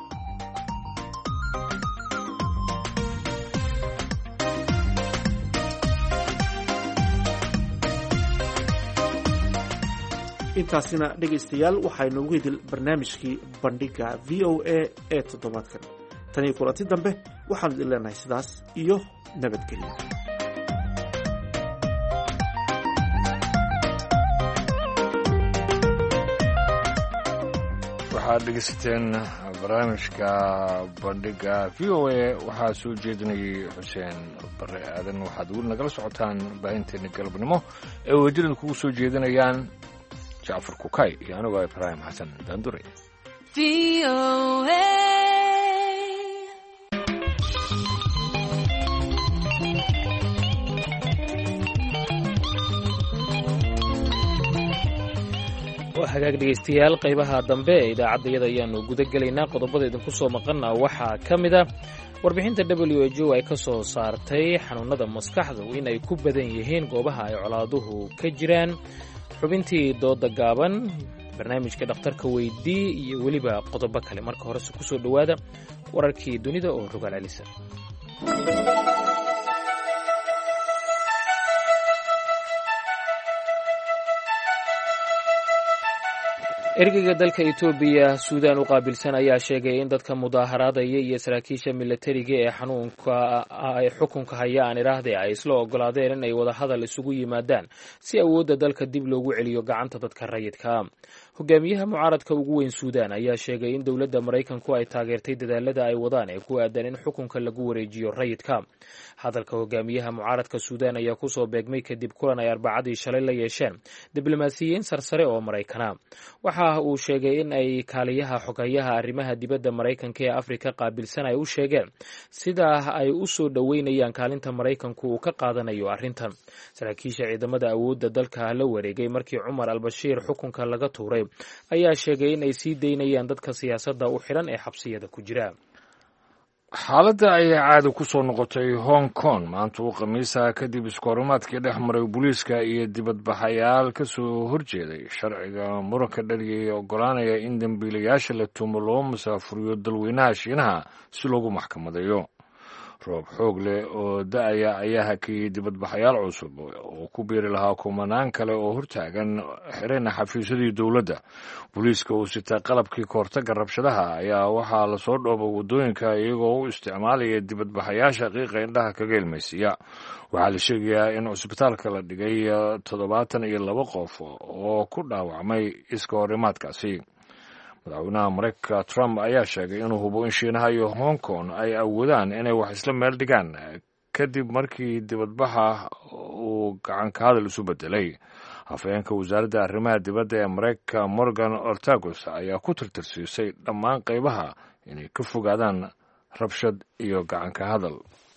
intaasina dhegaystayaal waxaynu ugu hidil barnaamijkii bandhiga VOA ee toddobaadkan. tan iyo kulanti dambe waxaanu idin leenahay sidaas iyo nabadgelyo. waxaad dhegaysateen barnaamijka bandhiga VOA. waxaa soo jeedinayay xuseen bare aadan. waxaad weli nagala socotaan baahinteena galabnimo ee wajirada kugu soo jeedinayaan jacfar kukay iyo anigoo Ibrahim Xasan Daandure. hagaag dhegaystayaal qaybaha dambe ee idaacaddayada ayaanu guda gelaynaa. qodobada idinku soo maqana waxaa ka mid a warbixinta WHO ay ka soo saartay xanuunada maskaxdu in ay ku badan yihiin goobaha ay colaaduhu ka jiraan, xubintii dooda gaaban, barnaamijka dhakhtarka weydii iyo weliba qodobo kale. marka horese ku soo dhowaada wararkii dunida oo rogaal celisa. ergeyga dalka etoobiya suudaan u qaabilsan ayaa sheegay in dadka mudaaharaadaya iyo saraakiisha milatariga ee xukunka haya aan idhaahde ay isla ogolaadeen in ay wadahadal isugu yimaadaan si awoodda dalka dib loogu celiyo gacanta dadka rayidka. hogaamiyaha mucaaradka ugu weyn suudaan ayaa sheegay in dowladda maraykanku ay taageertay dadaalada ay wadaan ee ku aadan in xukunka lagu wareejiyo rayidka. hadalka hogaamiyaha mucaaradka suudaan ayaa kusoo beegmay kadib kulan ay arbacadii shalay la yeesheen diblomaasiyiin sarsare oo maraykana. waxa uu sheegay in ay kaaliyaha xogayaha arrimaha dibadda maraykanka ee afrika qaabilsan ay u sheegeen sidaa ay u soo dhoweynayaan kaalinta maraykanku uu ka qaadanayo arrintan. saraakiisha ciidamada awoodda dalka la wareegay markii cumar albashiir xukunka laga tuuray ayaa sheegay in ay sii daynayaan dadka siyaasadda u xidhan ee xabsiyada ku jira. xaaladda ayaa caadi ku soo noqotay hong kong maanta uu khamiisa kadib iskoorimaadkii dhex maray booliiska iyo dibadbaxayaal ka soo horjeeday sharciga muranka dhaliyay ee oggolaanaya in dembiilayaasha la tuumo loo musaafuriyo dalweynaha shiinaha si loogu maxkamadeeyo. roob xoog leh oo da-aya ayaa hakiyey dibadbaxayaal cusub oo ku biiri lahaa kumanaan kale oo hortaagan xirayna xafiisyadii dowladda. booliiska uu sitay qalabkii kahortagga rabshadaha ayaa waxaa lasoo dhoobay waddooyinka iyagoo u isticmaalaya dibadbaxayaasha qiiqa indhaha kaga ilmaysiiya. waxaa la sheegayaa in cusbitaalka la dhigay 72 qof oo ku dhaawacmay iska horimaadkaasi. madaxweynaha maraykanka trump ayaa sheegay inuu hubo in shiinaha iyo hong kong ay awoodaan inay wax isla meel dhigaan kadib markii dibadbaxa uu gacanka hadal isu bedelay. hafeenka wasaaradda arrimaha dibadda ee maraykanka morgan ortagos ayaa ku tirtirsiisay dhammaan qaybaha inay ka fogaadaan rabshad iyo gacanka hadal.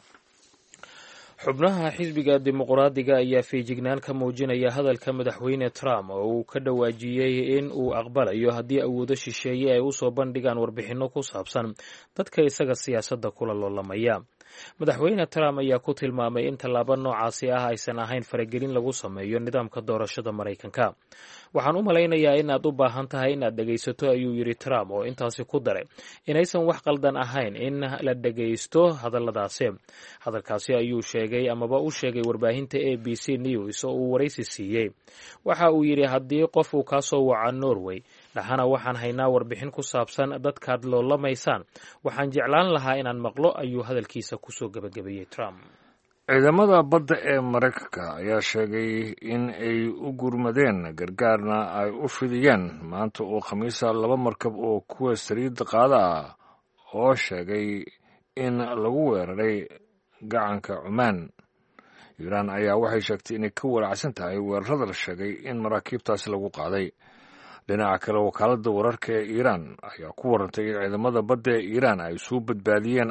xubnaha xisbiga dimuqraadiga ayaa feejignaan ka muujinaya hadalka madaxweyne trump oo uu ka dhawaajiyey in uu aqbalayo haddii awoodo shisheeye ay usoo bandhigaan warbixinno ku saabsan dadka isaga siyaasadda kula loolamaya. madaxweyne trump ayaa ku tilmaamay in tallaabo noocaasi ah aysan ahayn faragelin lagu sameeyo nidaamka doorashada maraykanka. waxaan u malaynayaa inaad u baahan tahay inaad dhegaysato, ayuu yidhi Trump, oo intaasi ku daray inaysan wax qaldan ahayn in la dhegaysto hadalladaasi. hadalkaasi ayuu sheegay amaba u sheegay warbaahinta ABC News oo uu waraysi siiyey. waxa uu yidhi haddii qof uu kaa soo waca Norway dhaxana waxaan haynaa warbixin ku saabsan dadkaad loolamaysaan, waxaan jeclaan lahaa inaan maqlo, ayuu hadalkiisa kusoo gabagabeeyey Trump. ciidamada badda ee maraykanka ayaa sheegay in ay u gurmadeen gargaarna ay u fidiyeen maanta oo khamiisa 2 markab oo kuwa saliidda qaada ah oo sheegay in lagu weeraray gacanka Cumaan. Iiraan ayaa waxay sheegtay inay ka walacsan tahay weerarada la sheegay in maraakiibtaasi lagu qaaday. dhinaca kale wakaaladda wararka ee Iiraan ayaa ku warantay in ciidamada badda ee Iiraan ay soo badbaadiyeen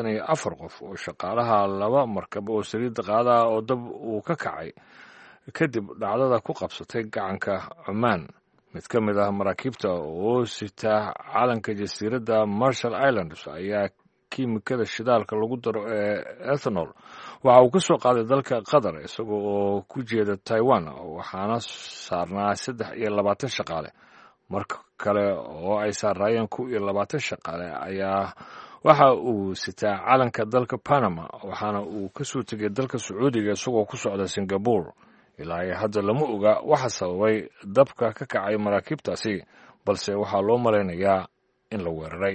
44 qof oo shaqaalaha 2 markab oo saliidda qaada oo dab uu ka kacay kadib dhacdada ku qabsatay gacanka Cumaan. mid ka mid ah maraakiibta oo sita calanka jasiiradda Marshall Islands ayaa kiimikada shidaalka lagu daro ee ethanol waxa uu ka soo qaaday dalka Qatar isagoo oo ku jeeda Taiwan, waxaana saarnaa 23 shaqaale. marka kale oo ay saarayeen 20 shaqaale ayaa waxa uu sitaa calanka dalka Panama, waxaana uu ka soo tegay dalka Sacuudiga isagoo ku socda Singapore. ilaa hadda lama oga waxa sababay dabka ka kacay maraakiibtaasi, balse waxaa loo malaynayaa in la weeraray.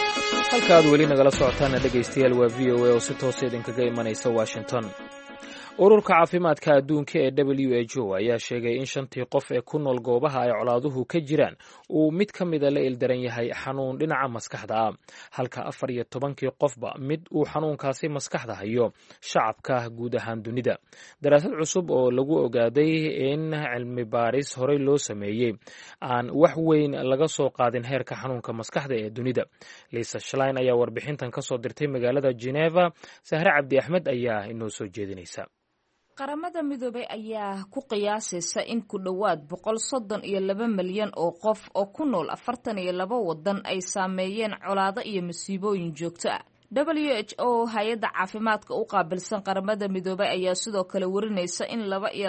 halka aad weli nagala socotaana dhegaystayaal waa VOA oo si toosa idinkaga imanaysa Washington. ururka caafimaadka adduunka ee WHO ayaa sheegay in 5 qof ee ku nool goobaha ay colaaduhu ka jiraan uu mid ka mida la ildaran yahay xanuun dhinaca maskaxda ah, halka 14 qofba mid uu xanuunkaasi maskaxda hayo shacabka guud ahaan dunida. daraasad cusub oo lagu ogaaday in cilmi baaris horey loo sameeyey aan wax weyn laga soo qaadin heerka xanuunka maskaxda ee dunida. Lisa Schlein ayaa warbixintan ka soo dirtay magaalada Geneva. Sahre Cabdi Axmed ayaa inoo soo jeedinaysa. qaramada midoobay ayaa ku qiyaasaysa in ku dhowaad 132 milyan oo qof oo ku nool 42 wadan ay saameeyeen colaado iyo masiibooyin joogto ah. WHO hay-adda caafimaadka u qaabilsan qaramada midoobay ayaa sidoo kale warinaysa in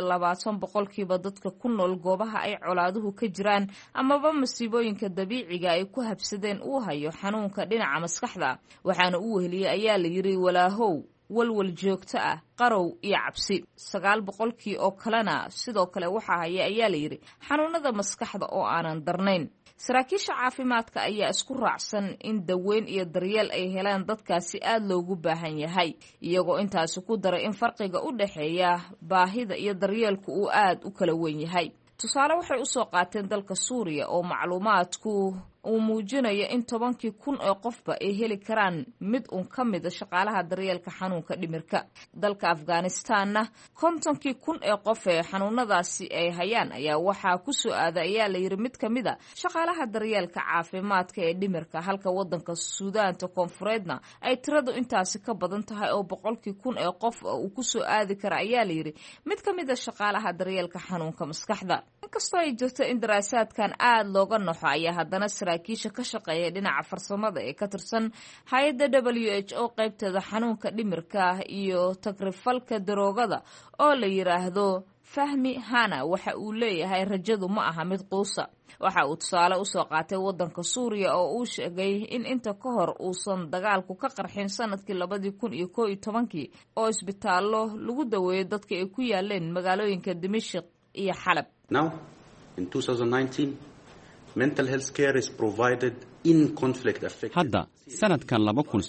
22% dadka ku nool goobaha ay colaaduhu ka jiraan amaba masiibooyinka dabiiciga ay ku habsadeen uu hayo xanuunka dhinaca maskaxda, waxaana uu weheliyey ayaa la yiri walaahow, walwal joogto ah, qarow iyo cabsi. 9% oo kalena sidoo kale waxaa haya ayaa la yiri xanuunada maskaxda oo aanan darnayn. saraakiisha caafimaadka ayaa isku raacsan in daweyn iyo daryeel ay helaan dadkaasi aad loogu baahan yahay, iyagoo intaasi ku daray in farqiga u dhaxeeya baahida iyo daryeelku uu aad u kala weyn yahay. tusaale waxay u soo qaateen dalka Suuriya oo macluumaadku uu muujinayo in 10,000 oo qofba ay heli karaan mid ka mid ah shaqaalaha daryeelka xanuunka dhimirka. dalka Afghanistanna 50,000 ee qof ee xanuunadaasi ay hayaan ayaa waxaa ku soo aaday ayaa la yiri mid ka mid ah shaqaalaha daryeelka caafimaadka ee dhimirka, halka wadanka Suudaanta Koonfureedna ay tiradu intaasi ka badan tahay oo 100,000 ee qof uu ku soo aadi kara ayaa la yiri mid ka mid ah shaqaalaha daryeelka xanuunka maskaxda. inkastoo ay jirto in daraasaadkan aad looga naxo ayaa haddana saraakiisha ka shaqeeya dhinaca farsamada ee ka tirsan hay-adda WHO qaybteeda xanuunka dhimirka iyo tagrifalka daroogada oo la yiraahdo Fahmi Hana waxa uu leeyahay rajadu ma aha mid quusa. waxa uu tusaale u soo qaatay wadanka Suuriya oo uu sheegay in inta ka hor uusan dagaalku ka qarxin sanadkii 2011 oo isbitaallo lagu daweeyo dadka ay ku yaaleen magaalooyinka Dimashq iyo Xalab. Now, in 2019, mental health care is provided in conflict affected. Hadda sanadkan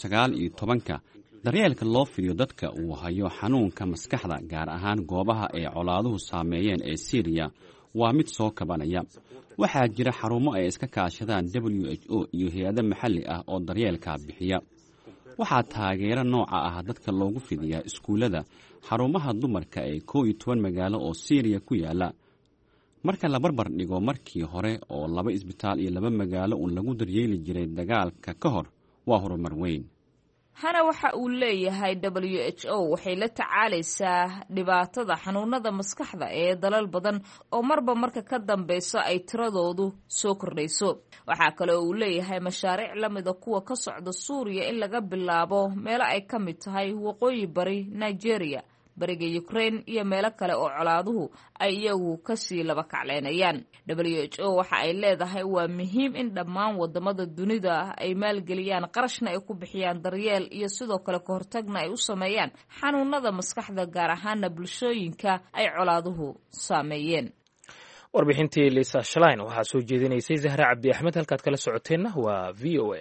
2019 daryeelka loo fidiyo dadka uu hayo xanuunka maskaxda gaar ahaan goobaha ay colaaduhu saameeyeen ee Syria waa mid soo kabanaya. waxaa jira xarumo ay iska kaashadaan WHO iyo hay'ado maxalli ah oo daryeelka bixiya. waxaa taageero nooca ah dadka loogu fidiyaa iskuulada, xarumaha dumarka ee 12 magaalo oo Syria ku yaala. marka la barbar dhigo markii hore oo 2 isbitaal iyo 2 magaalo uu lagu daryeeli jiray dagaalka ka hor, waa horumar weyn. Hana waxa uu leeyahay WHO waxay la tacaalaysaa dhibaatada xanuunada maskaxda ee dalal badan oo marba marka ka dambeyso ay tiradoodu soo kordhayso. waxaa kale oo uu leeyahay mashaariic la mid ah kuwa ka socda Suuriya in laga bilaabo meelo ay ka mid tahay waqooyi bari Nigeria, bariga Ukraine iyo meelo kale oo colaaduhu ay iyagu ka sii laba kacleynayaan. WHO waxa ay leedahay waa muhiim in dhammaan wadamada dunida ay maalgeliyaan qarashna ay ku bixiyaan daryeel iyo sidoo kale ka hortagna ay u sameeyaan xanuunada maskaxda gaar ahaan bulshooyinka ay colaaduhu saameeyeen. warbixintii Lisa Schlein waxaa soo jeedinaysay Zahra Cabdi Axmed. halkaad kala socoteenna waa VOA.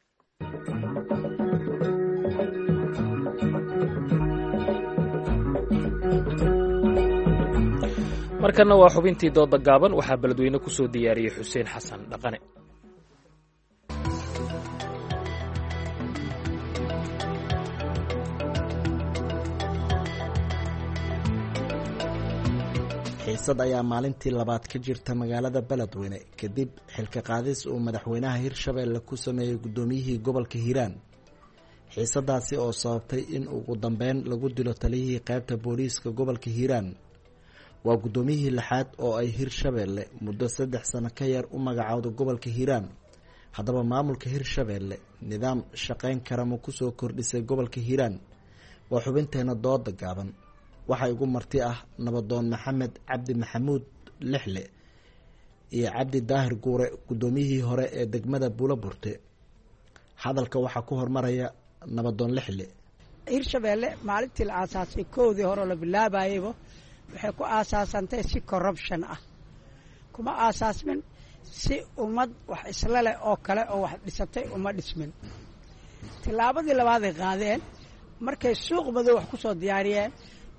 markana waa xubintii dooda gaaban. waxaa beledweyne ku soo diyaariyey Xuseen Xasan Dhaqane. xiisad ayaa maalintii labaad ka jirta magaalada beledweyne kadib xilka qaadis uu madaxweynaha Hirshabelle ku sameeyey gudoomiyihii gobolka Hiiraan. xiisadaasi oo sababtay in ugu dambeyn lagu dilo taliyihii qaybta booliiska gobolka Hiiraan. waa gudoomiyihii lixaad oo ay Hirshabelle muddo 3 sano ka yar u magacawdo gobolka Hiiraan. haddaba maamulka Hirshabelle nidaam shaqayn kara ma ku soo kordhisay gobolka Hiiraan? waa xubinteena dooda gaaban. waxaa igu marti ah nabadoon Maxamed Cabdi Maxamuud Lixle iyo Cabdi Daahir Guure, gudoomiyihii hore ee degmada Buulaburte. hadalka waxaa ku hormaraya nabadoon Lixle. Hirshabelle maalintii la aasaasay koodii hore la bilaabayayba waxay ku aasaasantay si corruption ah, kuma aasaasmin si ummad wax isla leh oo kale oo wax dhisatay uma dhismin. tilaabadii labaad ay qaadeen markay suuq madow wax ku soo diyaariyeen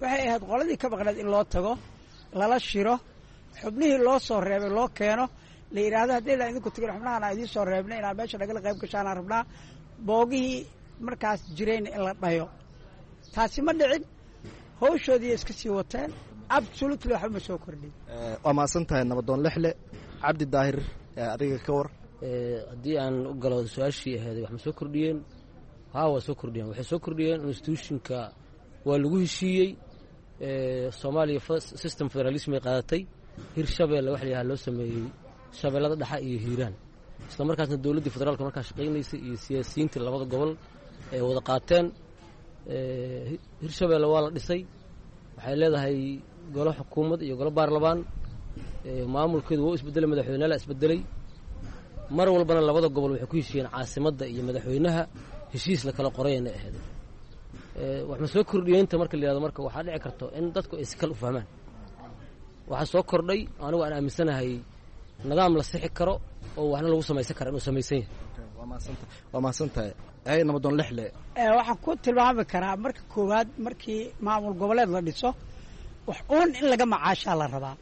waxay ahayd qoladii ka maqneed in loo tago lala shiro xubnihii loo soo reebay loo keeno la yidhaahdo haddayna idinku tagin xubnahaan aan idiin soo reebnay inaad meesha nagala qayb gashaanaan rabnaa boogihii markaas jirayna in la dhayo taasi ma dhicin hawshoodiiya iska sii wateen absolutely waxba ma soo kordhin waa mahadsan tahay nabadoon lexle cabdi daahir adiga ka war haddii aan u galo su-aashii aheeday wax ma soo kordhiyeen haa waa soo kordhiyeen waxay soo kordhiyeen institutionka waa lagu heshiiyey soomaaliya system federalism ay qaadatay hirshabeelle wax la yidhaha loo sameeyey shabeellada dhexa iyo hiiraan isla markaasna dowladdii federaalka markaa shaqaynaysay iyo siyaasiyiintii labada gobol ay wada qaateen hirshabeelle waa la dhisay waxay leedahay golo xukuumad iyo golo baarlamaan maamulkeedu waa u isbedelay madaxweyneala isbedelay mar walbana labada gobol waxay ku heshiiyeen caasimadda iyo madaxweynaha heshiis la kala qorayana aheed wax ma soo kordhiyeynta marka la yihahdo marka waxaa dhici karto in dadku ay si kale u fahmaan waxaa soo kordhay anigu aan aaminsanahay nidaam la sixi karo oo waxna lagu samaysan kara inuu samaysan yahay waa mahadsantahay nabadoon lexle waxaan ku tilmaami karaa marka koowaad markii maamul goboleed la dhiso wax uun in laga macaashaa la rabaa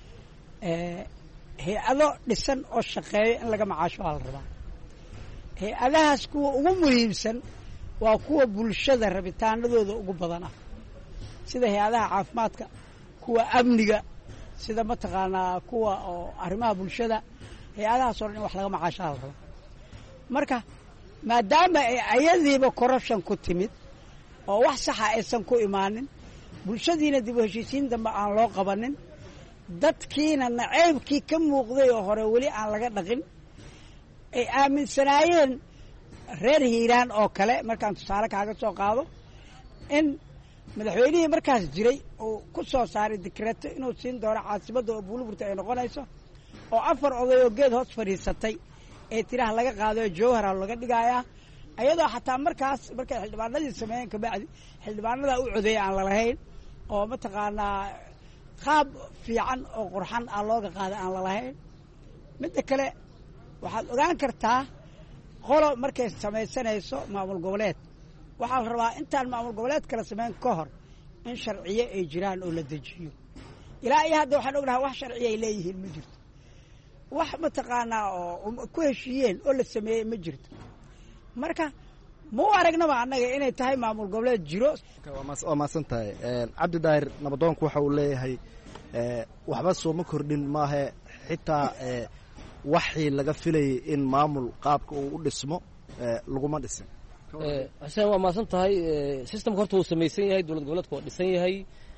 hay-ado dhisan oo shaqeeyo in laga macaasho waa la rabaa hay-adahaas kuwa ugu muhiimsan waa kuwa bulshada rabitaanadooda ugu badan ah sida hay-adaha caafimaadka kuwa amniga sida mataqaanaa kuwa oo arrimaha bulshada hay-adahaas oo dhan in wax laga macaashaa la rabaa marka maadaama ay ayadiiba corruption ku timid oo wax saxa aysan ku imaanin bulshadiina dib u heshiisiin dambe aan loo qabanin dadkiina naceybkii ka muuqday oo hore weli aan laga dhaqin ay aaminsanaayeen reer hiiraan oo kale markaan tusaale kaaga soo qaado in madaxweynihii markaas jiray uu ku soo saaray dikreeto inuu siin doono caasimadda oo buuliburta ay noqonayso oo 4 oday oo geed hoos fadhiisatay ee tiraha laga qaado jowhara laga dhigayaa ayadoo xataa markaas markay xildhibaanadii sameeyeen kabacdi xildhibaanada u codeeyay aan lalahayn oo mataqaanaa qaab fiican oo qurxan aan looga qaaday aan lalahayn midda kale waxaad ogaan kartaa qolo markay samaysanayso maamul goboleed waxaa la rabaa intaan maamul goboleed kala samayn ka hor in sharciyo ay jiraan oo la dejiyo ilaa iyo hadda waxaan ognahay wax sharciyo ay leeyihiin ma jirto wax mataqaanaa oo ku heshiiyeen oo la sameeyey ma jirto marka ma u aragnaba annaga inay tahay maamul goboleed jiro waa mahadsan tahay cabdi daahir nabadoonku waxa uu leeyahay waxba sooma kordhin maahe xitaa waxii laga filayay in maamul qaabka uu u dhismo laguma dhisin xuseen waa mahadsan tahay systemka horta wuu samaysan yahay dowlad goboleedka waa dhisan yahay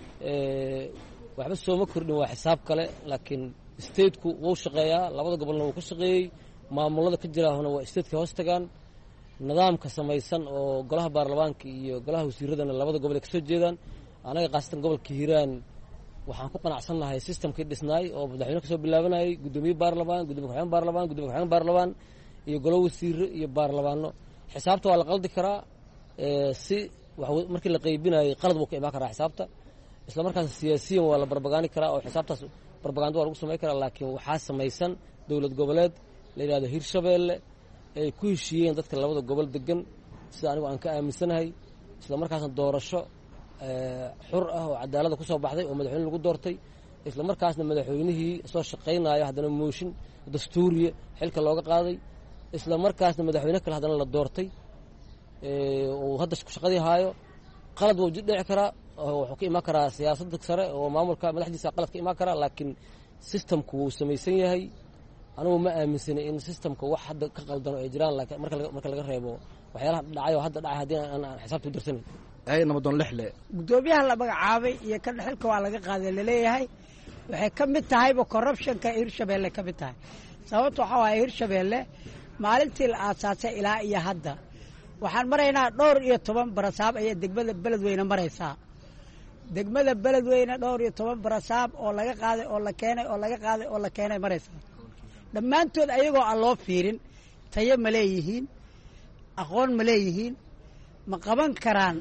waxba sooma kordhin waa xisaab kale laakiin stateku wuu shaqeeyaa labada gobolna wuu ka shaqeeyey maamulada ka jiraahuna waa stateka hoos tagaan nidaamka samaysan oo golaha baarlamaanka iyo golaha wasiiradana labada gobol ay kasoo jeedaan anaga khaasatan gobolka hiiraan waxaan ku qanacsannahay systemkii dhisnaay oo madaxweyne kasoo bilaabanayay guddoomiye baarlamaan gudoomiye ku-xigeen baarlamaan gudoomiye ku-xigeen baarlamaan iyo golo wasiire iyo baarlamaano xisaabta waa la qaldi karaa si markii la qaybinayay qalad wuu ka imaan karaa xisaabta isla markaas siyaasiyan waa la barbagaani karaa oo xisaabtaas barbaganda waa lagu samayn karaa laakiin waxaa samaysan dowlad goboleed la yidhahdo hirshabeelle ay ku heshiiyeen dadka labada gobol degan sida anigu aan ka aaminsanahay isla markaasna doorasho xur ah oo cadaalada ku soo baxday oo madaxweyne lagu doortay isla markaasna madaxweynihii soo shaqaynayo haddana mooshin dastuuriya xilka looga qaaday isla markaasna madaxweyne kale haddana la doortay uu hadda shaqadii haayo qalad wuu dhici karaa wuxuu ka imaan karaa siyaasadda sare oo maamulka madaxdiisa qalad ka imaan karaa laakiin systemku wuu samaysan yahay anigu ma aaminsanay in systemka wax hadda ka qaldano ay jiraan laakiin marka laga reebo waxyaalaha dhacay oo hadda dhacay haddii aan xisaabta u dirsanin nabadoon lexle guddoomiyaha la magacaabay iyo kan xilka waa laga qaaday laleeyahay waxay ka mid tahayba corruptionka hirshabeelle ka mid tahay sababta waxaa waaye hirshabeelle maalintii la aasaasay ilaa iyo hadda waxaan maraynaa 12 barasaab ayaa degmada beledweyne maraysaa degmada beledweyne 12 barasaab oo laga qaaday oo la keenay oo laga qaaday oo la keenay maraysaa dhammaantood ayagoo aan loo fiirin tayo ma leeyihiin aqoon ma leeyihiin ma qaban karaan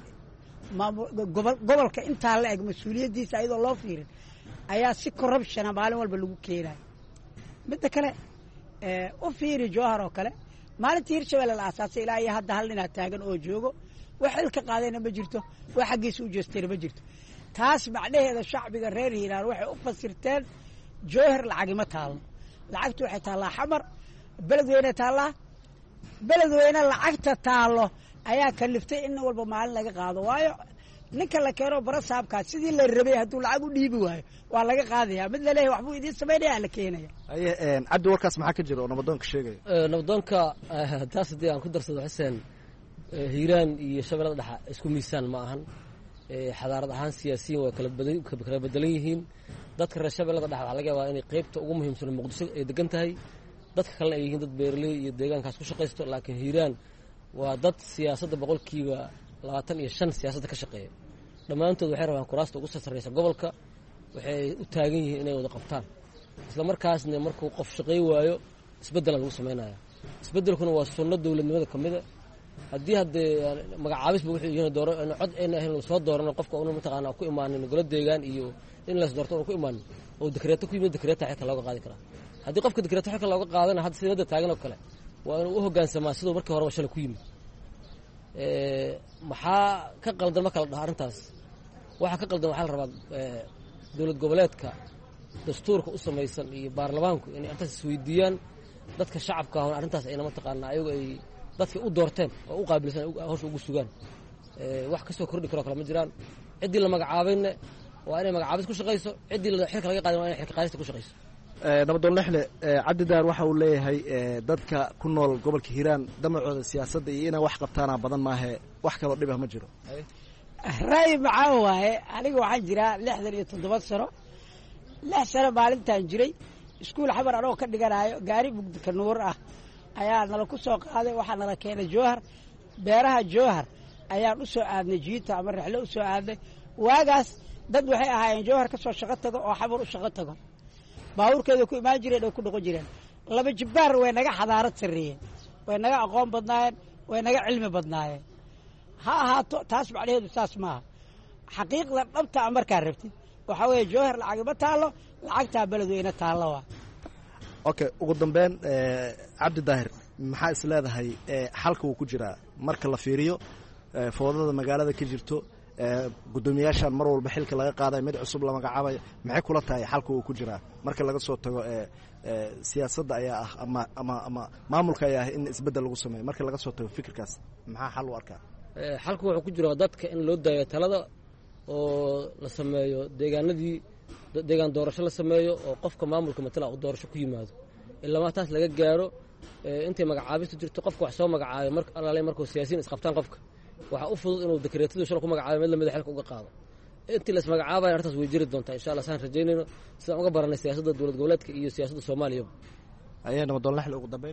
gobolka intaa la eg mas-uuliyaddiisa ayadoo loo fiirin ayaa si corruptiona maalin walba lagu keenayo midda kale u fiiri jowhar oo kale maalintii hirshabelle la aasaasay ilaa iyo hadda hal ninaa taagan oo joogo wax xilka qaadayna ma jirto wax xaggiisa u jeestayna ma jirto taas macnaheeda shacbiga reer hiiraan waxay u fasirteen jowhar lacagima taallo lacagtu waxay taallaa xamar beledweyne taallaa beledweyne lacagta taallo ayaa kaliftay in walba maalin laga qaado waayo ninka la keeno barasaabkaas sidii la rabay hadduu lacag u dhiibi waayo waa laga qaadaya mid laleeyahay waxbuu idiin samaynaya la keenaya aye cabdi warkaas maxaa ka jira oo nabadoonka sheegaya nabadoonka taas haddii aan ku darsado xuseen hiiraan iyo shabeellada dhexa isku miisaan ma ahan xadaarad ahaan siyaasiyiin waa kala bedelan yihiin dadka reer shabeellada dhexa waxaa laga yaabaa inay qaybta ugu muhiimsan muqdisho ay degan tahay dadka kalena ay yihiin dad beeraley iyo deegaankaas ku shaqaysto laakiin hiiraan waa dad siyaasadda 25% siyaasadda ka shaqeeya dhammaantood waxay rabaan kuraasta ugu sarreysa gobolka waxay u taagan yihiin inay wada qabtaan isla markaasna markuu qof shaqeey waayo isbeddela lagu samaynaya isbeddelkuna waa sunno dowladnimada ka mida haddii haddee magacaabisba wuxuu yihiin dooro cod ayna ahayn lasoo doorano qofka una mataqaanaa ku imaanin golo deegaan iyo in las doorto una ku imaanin oo dekreeto ku yimid dekreeta xilka looga qaadi karaa haddii qofka dekreeto xilka looga qaadana hadda sida wadda taagan oo kale waa inuu u hoggaansamaa siduu markii horeba shalay ku yimid maxaa ka qaldan marka la dhaha arrintaas waxaa ka qaldan waxaa la rabaa dowlad goboleedka dastuurka u samaysan iyo baarlamaanku inay arrintaas isweydiiyaan dadka shacabka ahon arrintaas ayna mataqaanaa ayagu ay dadkii u doorteen oo u qaabilsan hawsha ugu sugaan wax kasoo kordhi karoo kale ma jiraan ciddii la magacaabayna waa inay magacaabis ku shaqayso ciddii xilka laga qaadin waa inay xilka qaadista ku shaqayso nabadoon lexle cabdidaar waxa uu leeyahay dadka ku nool gobolka hiiraan damacooda siyaasadda iyo inay wax qabtaana badan maahe wax kaloo dhibah ma jiro ra'yi macaan waaye aniga waxaan jiraa 67 sano 6 sano maalintaan jiray iskuul xamar anoo ka dhiganayo gaari mugdika nuur ah ayaa nala ku soo qaaday waxaa nala keenay jowhar beeraha jowhar ayaan u soo aadnay jiita ama rixlo u soo aadnay waagaas dad waxay ahaayeen jowhar ka soo shaqo tago oo xamar u shaqo tago baabuurkeeda ku imaan jireen oo ku dhaqo jireen laba jibbaar way naga xadaarad sarreeyeen way naga aqoon badnaayeen way naga cilmi badnaayeen ha ahaato taas macnaheedu saas maaha xaqiiqda dhabta a markaa rabtid waxaa weeye jowhar lacagima taallo lacagtaa beledweyne taallo waa okay ugu dambeyn cabdi daahir maxaa is leedahay xalka uu ku jiraa marka la fiiriyo foodada magaalada ka jirto guddoomiyaashan mar walba xilka laga qaadayo mid cusub la magacaabayo maxay kula tahay xalka uu ku jiraa marka laga soo tago siyaasadda ayaa ah ama maamulka ayaa ah in isbeddel lagu sameeyo marka laga soo tago fikirkaas maxaa xal u arkaa xalku wuxuu ku jiraa dadka in loo daayo talada oo la sameeyo deegaan doorasho la sameeyo oo qofka maamulka matala uu doorasho ku yimaado ilaa taas laga gaaro intay magacaabistu jirto qofka wax soo magacaayo mar alaale markuu siyaasiyiin isqabtaan qofka waxaa u fudud inuu dekreetadu shal ku magacaabo mid lamida xilka uga qaado intii la ismagacaabayo arrintaas way jiri doontaa insha allah saan rajaynayno sidaan uga baranay siyaasadda dowlad goboleedka iyo siyaasadda soomaaliyaba ayaa nabadoon lexle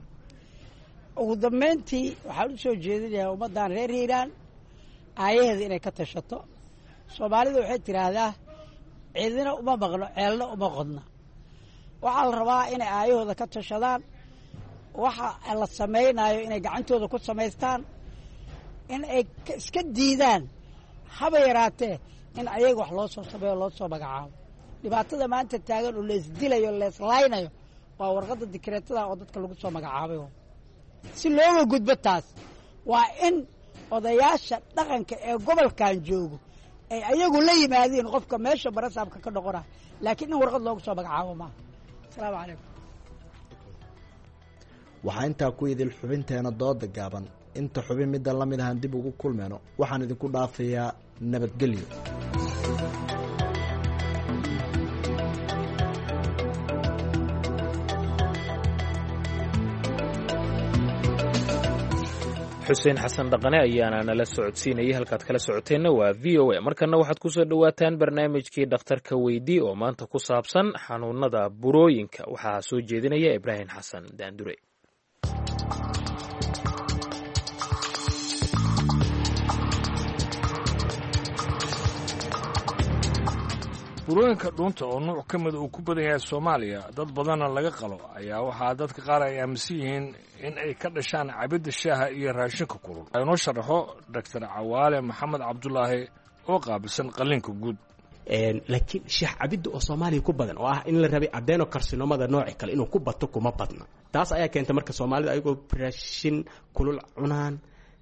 ugu dambeyntii waxaan u soo jeedinayaa ummaddan reer hiiraan aayaheeda inay ka tashato soomaalida waxay tidhaahdaa cidina uma maqno ceelna uma qodna waxaa la rabaa inay aayahooda ka tashadaan waxa la samaynayo inay gacantooda ku samaystaan in ay iska diidaan haba yaraatee in ayaga wax loo soo sameeyo loo soo magacaabo dhibaatada maanta taagan oo leesdilayo leeslaynayo waa warqadda dikreetada oo dadka lagu soo magacaabay si looga gudbo taas waa in odayaasha dhaqanka ee gobolkan joogo ay ayagu la yimaadeen qofka meesha barasaabka ka noqona laakiin in warqad loogu soo magacaabo maaha asalaamu calaykum waxaa intaa ku idil xubinteena dooda gaaban inta xubin middan la mid ahaan dib ugu kulmeyno waxaan idinku dhaafayaa nabadgelyo xuseen xasan dhaqane ayaana nala socodsiinayay halkaad kala socoteenna waa v o a markana waxaad ku soo dhowaataan barnaamijkii dhakhtarka weydii oo maanta ku saabsan xanuunada burooyinka waxaa soo jeedinaya ibraahim xasan daandure burooyinka dhuunta oo nuuc ka mida uu ku badan yahay soomaaliya dad badanna laga qalo ayaa waxaa dadka qaar ay aaminsan yihiin in ay ka dhashaan cabidda shaaha iyo raashinka kulul inoo sharaxo doctor cawaale maxamed cabdulaahi oo qaabilsan qalliinka guud laakiin shaah cabidda oo soomaaliya ku badan oo ah in la rabay adenocarcinomada nooci kale inuu ku bato kuma badna taas ayaa keenta marka soomaalida ayagoo raashin kulul cunaan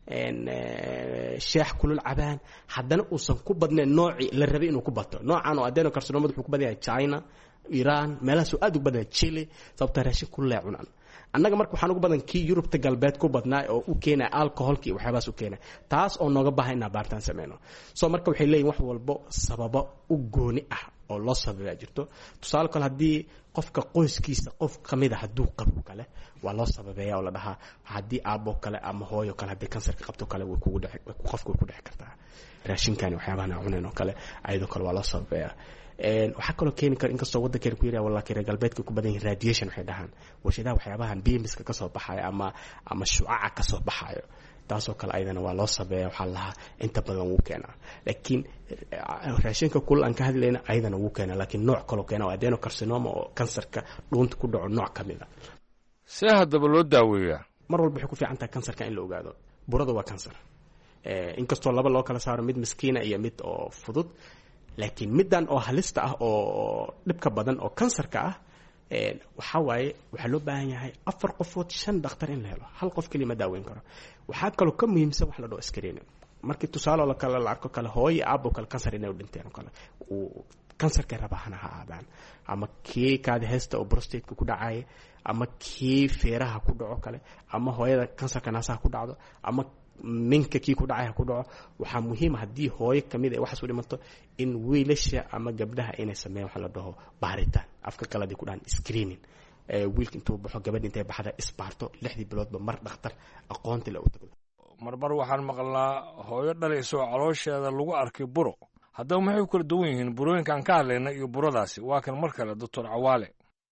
sheex kulul cabaan haddana uusan ku badnayn noocii la rabay inuu ku bato noocan oo adenocarcinoma wuxuu ku badan yahay China Iran meelahaas aad ugu badan Chile sababta raashin kulul cunaan annaga marka waxaan ugu badan kii Yurubta galbeed ku badnaa oo u keenay alcoholki waxyaabaas u keenay taas oo nooga baahan inaan baartaan sameeyno soo marka waxay leeyihiin wax walba sababo u gooni ah oo loo sababay jirto tusaale kale haddii qofka qoyskiisa qof kamid ah hadduu qabo kale waa loo sababeeyaa oo la dhahaa haddii aabo kale ama hooyo kale haddii kansarka qabto kale way kugu dhici qofku ku dhici kartaa raashinkan waxyaabaha cuneen oo kale ayadoo kale waa loo sababeeyaa waxaa kaloo keeni kara inkastoo waddankeena ku yaraa walaa reer galbeedka ku badan yihiin radiation waxay dhahaan warshadaha waxyaabahan beamiska kasoo baxayo ama shucaca kasoo baxayo taasoo kale ayadana waa loo sabeeya waxaa lahaa inta badan wuu keenaa laakiin raashinka kulul aan ka hadlayna ayadana wuu keenaa laakiin nooc kaloo keena waa adenocarcinoma oo kansarka dhuunta ku dhaco nooc ka mid a see haddaba loo daaweeyaa mar walba waxay ku fiican tahay kansarka in la ogaado burada waa kansar inkastoo laba loo kala saaro mid miskiina iyo mid oo fudud laakiin middan oo halista ah oo dhibka badan oo kansarka ah waxa waaye waxaa loo baahan yahay 4 qofood 5 dhakhtar in la helo hal qof kaliya ma daaweyn karo waxaa kaloo ka muhiimsan wax la dhaho screening markii tusaale la kala arko kale hooyo aabo kale kansar inay u dhinteen kale uu kansarka rabahana ha aadaan ama kii kaadi heesta oo prostate ku dhacay ama kii feeraha ku dhaco kale ama hooyada kansarka naasaha ku dhacdo ama minka kii ku dhacay ku dhaco waxaa muhiim haddii hooyo kamid ay waxaas u dhimato in wiilasha ama gabdhaha inay sameeyaan waxa la dhaho baaritaan afka qaladii ku dhahan screening wiilka intuu baxo gabadha intay baxda isbaarto 6 biloodba mar dhakhtar aqoonta la u tago marmar waxaan maqlaa hooyo dhalayso caloosheeda lagu arkay buro haddaba maxay kala duwan yihiin burooyinkan ka hadlayna iyo buradaasi waa kan mar kale Dr. Cawaale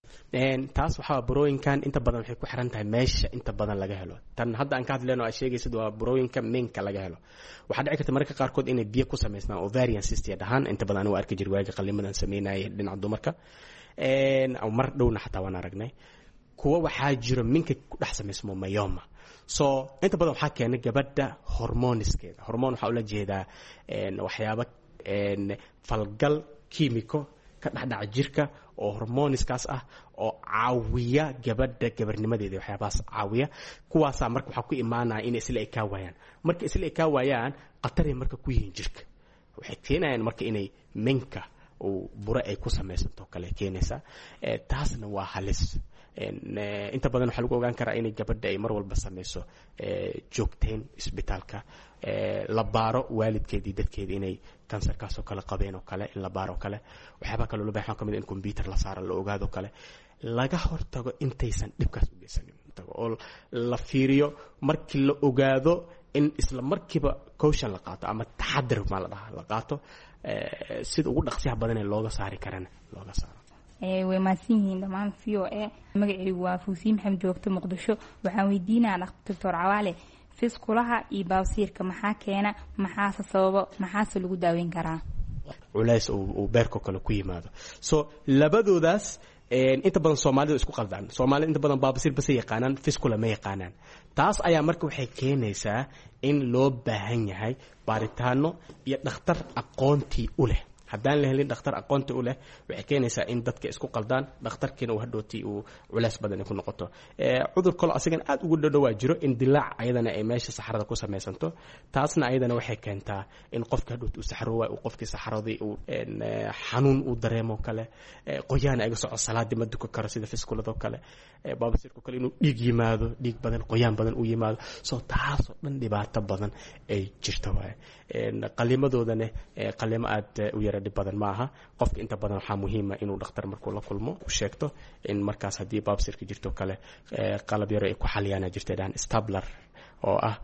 taas waxaa burooyinkan inta badan waxay ku xiran tahay meesha inta badan laga helo tan hadda aan ka hadlayno ay sheegaysid waa burooyinka minka laga helo waxaa dhici karta marka qaarkood inay biyo ku samaysnaan ovarian cyst dhahaan inta badan anigu arki jiray waaga qalimadan sameynayay dhinaca dumarka mar dhowna xataa waan aragnay kuwa waxaa jiro minka ku dhex samaysmo myoma so inta badan waxaa keenay gabadha hormoniskeeda hormoon waxaa ula jeedaa waxyaaba falgal kiimiko ka dhexdhaca jirka oo hormoniskaas ah oo caawiya gabadha gabarnimadeeda waxyaabahaas caawiya kuwaasaa marka waxaa ku imaanaya inay isla ekaa waayaan marka isla ekaa waayaan qataray marka ku yihiin jirka waxay keenayaan marka inay minka oo buro ay ku samaysanto kale keenaysa taasna waa halis inta badan waxaa lagu ogaan karaa inay gabadha ay mar walba samayso joogteen isbitaalka la baaro waalidkeedii dadkeeda inay kansarkaasoo kale qabeen oo kale in la baaro kale waxyaabaa kaloo loo baahan kamid in computer la saaro la ogaado kale laga hortago intaysan dhibkaas u geysanin oo la fiiriyo markii la ogaado in isla markiiba caution la qaato ama taxadar ma la dhahaa la qaato sida ugu dhaqsiyaha badan ee looga saari karana looga saaro way mahadsan yihiin dhammaan VOA magacaygu waa Fuusiin Maxamed joogto Muqdisho waxaan weydiinayaa Dr. Cawaale fiskulaha iyo baabsiirka maxaa keena maxaa sababa maxaa lagu daaweyn karaa culays oo beerko kale ku yimaado so labadoodaas inta badan Soomaalidu isku qaldaan Soomaalida inta badan baabsiir bas yaqaanaan fiskula ma yaqaanaan taas ayaa marka waxay keenaysaa in loo baahan yahay baaritaano iyo dhakhtar aqoontii u leh haddaan la helin dhakhtar aqoonta u leh waxay keenaysaa in dadka isku qaldaan dhakhtarkiina uu hadhootii uu culays badan ku noqoto cudur kale asagan aad ugu dhawaa jiro in dilaac ayadana ay meesha saxarada ku samaysanto taasna ayadana waxay keentaa in qofka hadhooti uu saxaroowa uu qofkii saxaradii uu xanuun uu dareemo kale qoyaan ay soco salaadii ma duka karo sida fiskulada kale baabasiirku kale inuu dhiig yimaado dhiig badan qoyaan badan uu yimaado soo taasoo dhan dhibaato badan ay jirto waaye qalimadoodana qalimo aad u yara dhib badan ma aha qofka inta badan waxaa muhiima inuu dhakhtar markuu la kulmo u sheegto in markaas haddii baabsirka jirto kale qalab yaro ay ku xaliyaan jirta dhahan stabler oo ah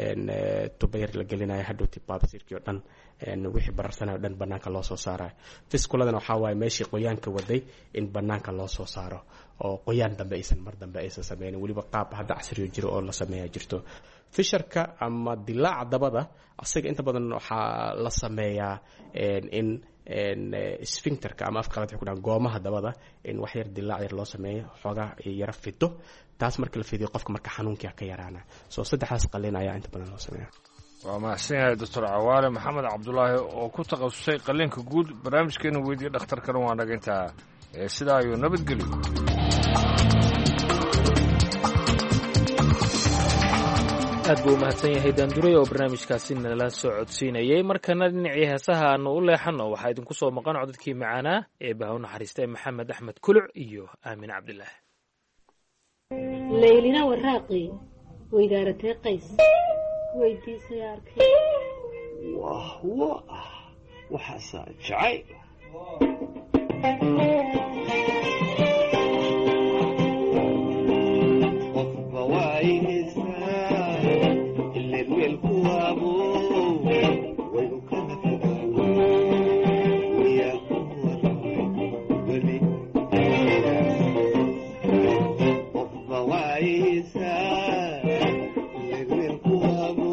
tubayr la gelinayo hadhowti baabsirkii oo dhan wixii bararsanayo dhan banaanka loo soo saarayo fiskuladana waxaa waaye meeshii qoyaanka waday in banaanka loo soo saaro oo qoyaan dambe aysan mar dambe aysan sameynin weliba qaab hadda casriyo jiro oo la sameeya jirto fisharka ama dilaaca dabada asaga inta badan waxaa la sameeyaa in sphincterka ama afqalad ku dhahan goomaha dabada in wax yar dilaac yar loo sameeyo xoogaa yara fido taas marka la fidiyo qofka marka xanuunkia ka yaraana soo saddexdaas qalin ayaa inta badan loo sameeya waa mahadsan yahay Dr. Cawaale Maxamed Cabdulaahi oo ku takhasusay qalinka guud barnaamijkeena weydiiya dhakhtarkana waa nagintaa sidaa ayuu nabadgelyo aad buu umahadsan yahay daanduray oo barnaamijkaasi nala soo codsiinayay. markana dhinacii heesaha aanu u leexano waxaa idinku soo maqan codadkii macaanaa ee baha u naxariista ee maxamed axmed kuluc iyo aamin cabdilaahi. laylina waraaqi weydaaratee qays weydiisay arkay waxaasaa jacay qofba waayeysaa ileen weelku waabo way u kala fogaado wayaa ku waramay weli qofba waayeysaa ileen weelku waabo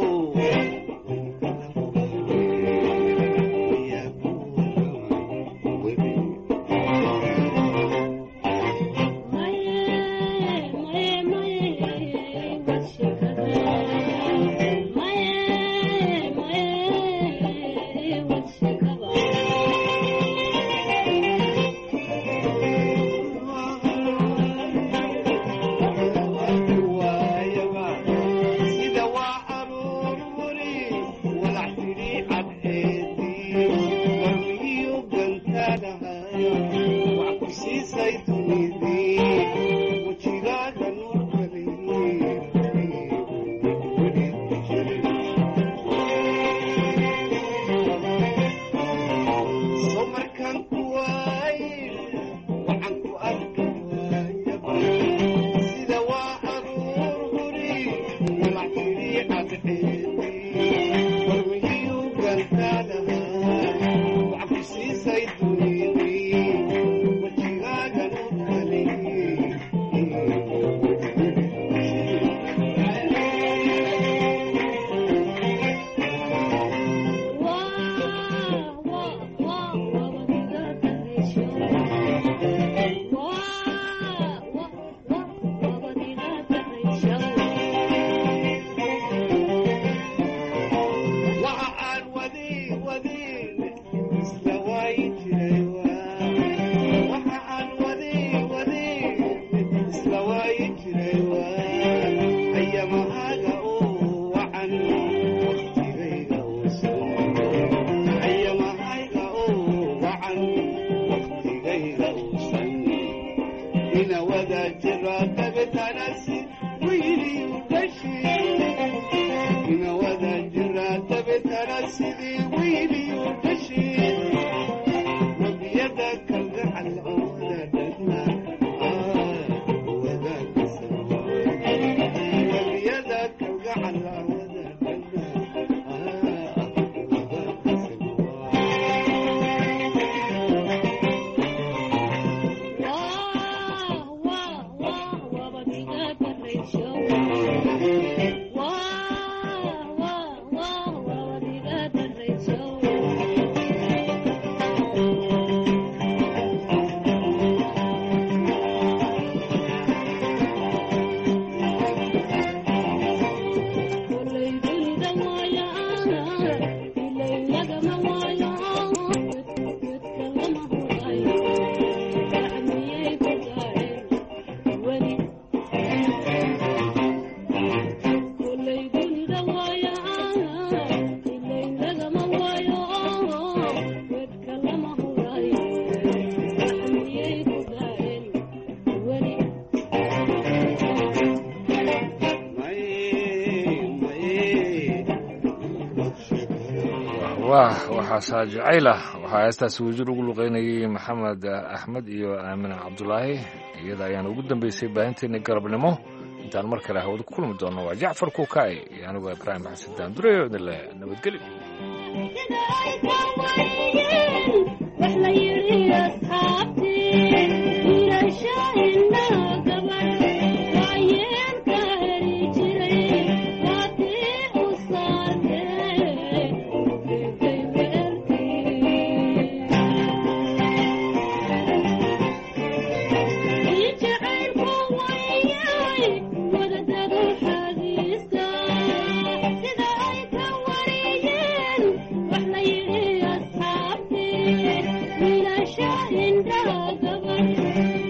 waxaasaa jacayla waxaa heestaasi wasiir ugu luqeynayay maxamed axmed iyo aamin cabdulaahi iyada ayaana ugu dambeysay baahinteeni galabnimo intaan mar kale hawada ku kulmi doono waa jacfar kuukaay iyo anigu ibraahim xasan daandure idinle nabadgelyo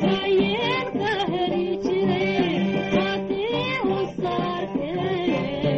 Yeah.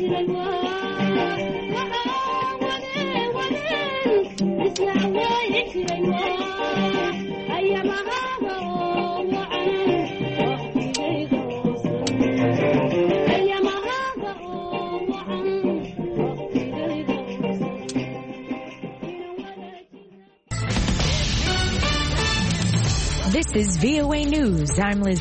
This is VOA News. I'm Liz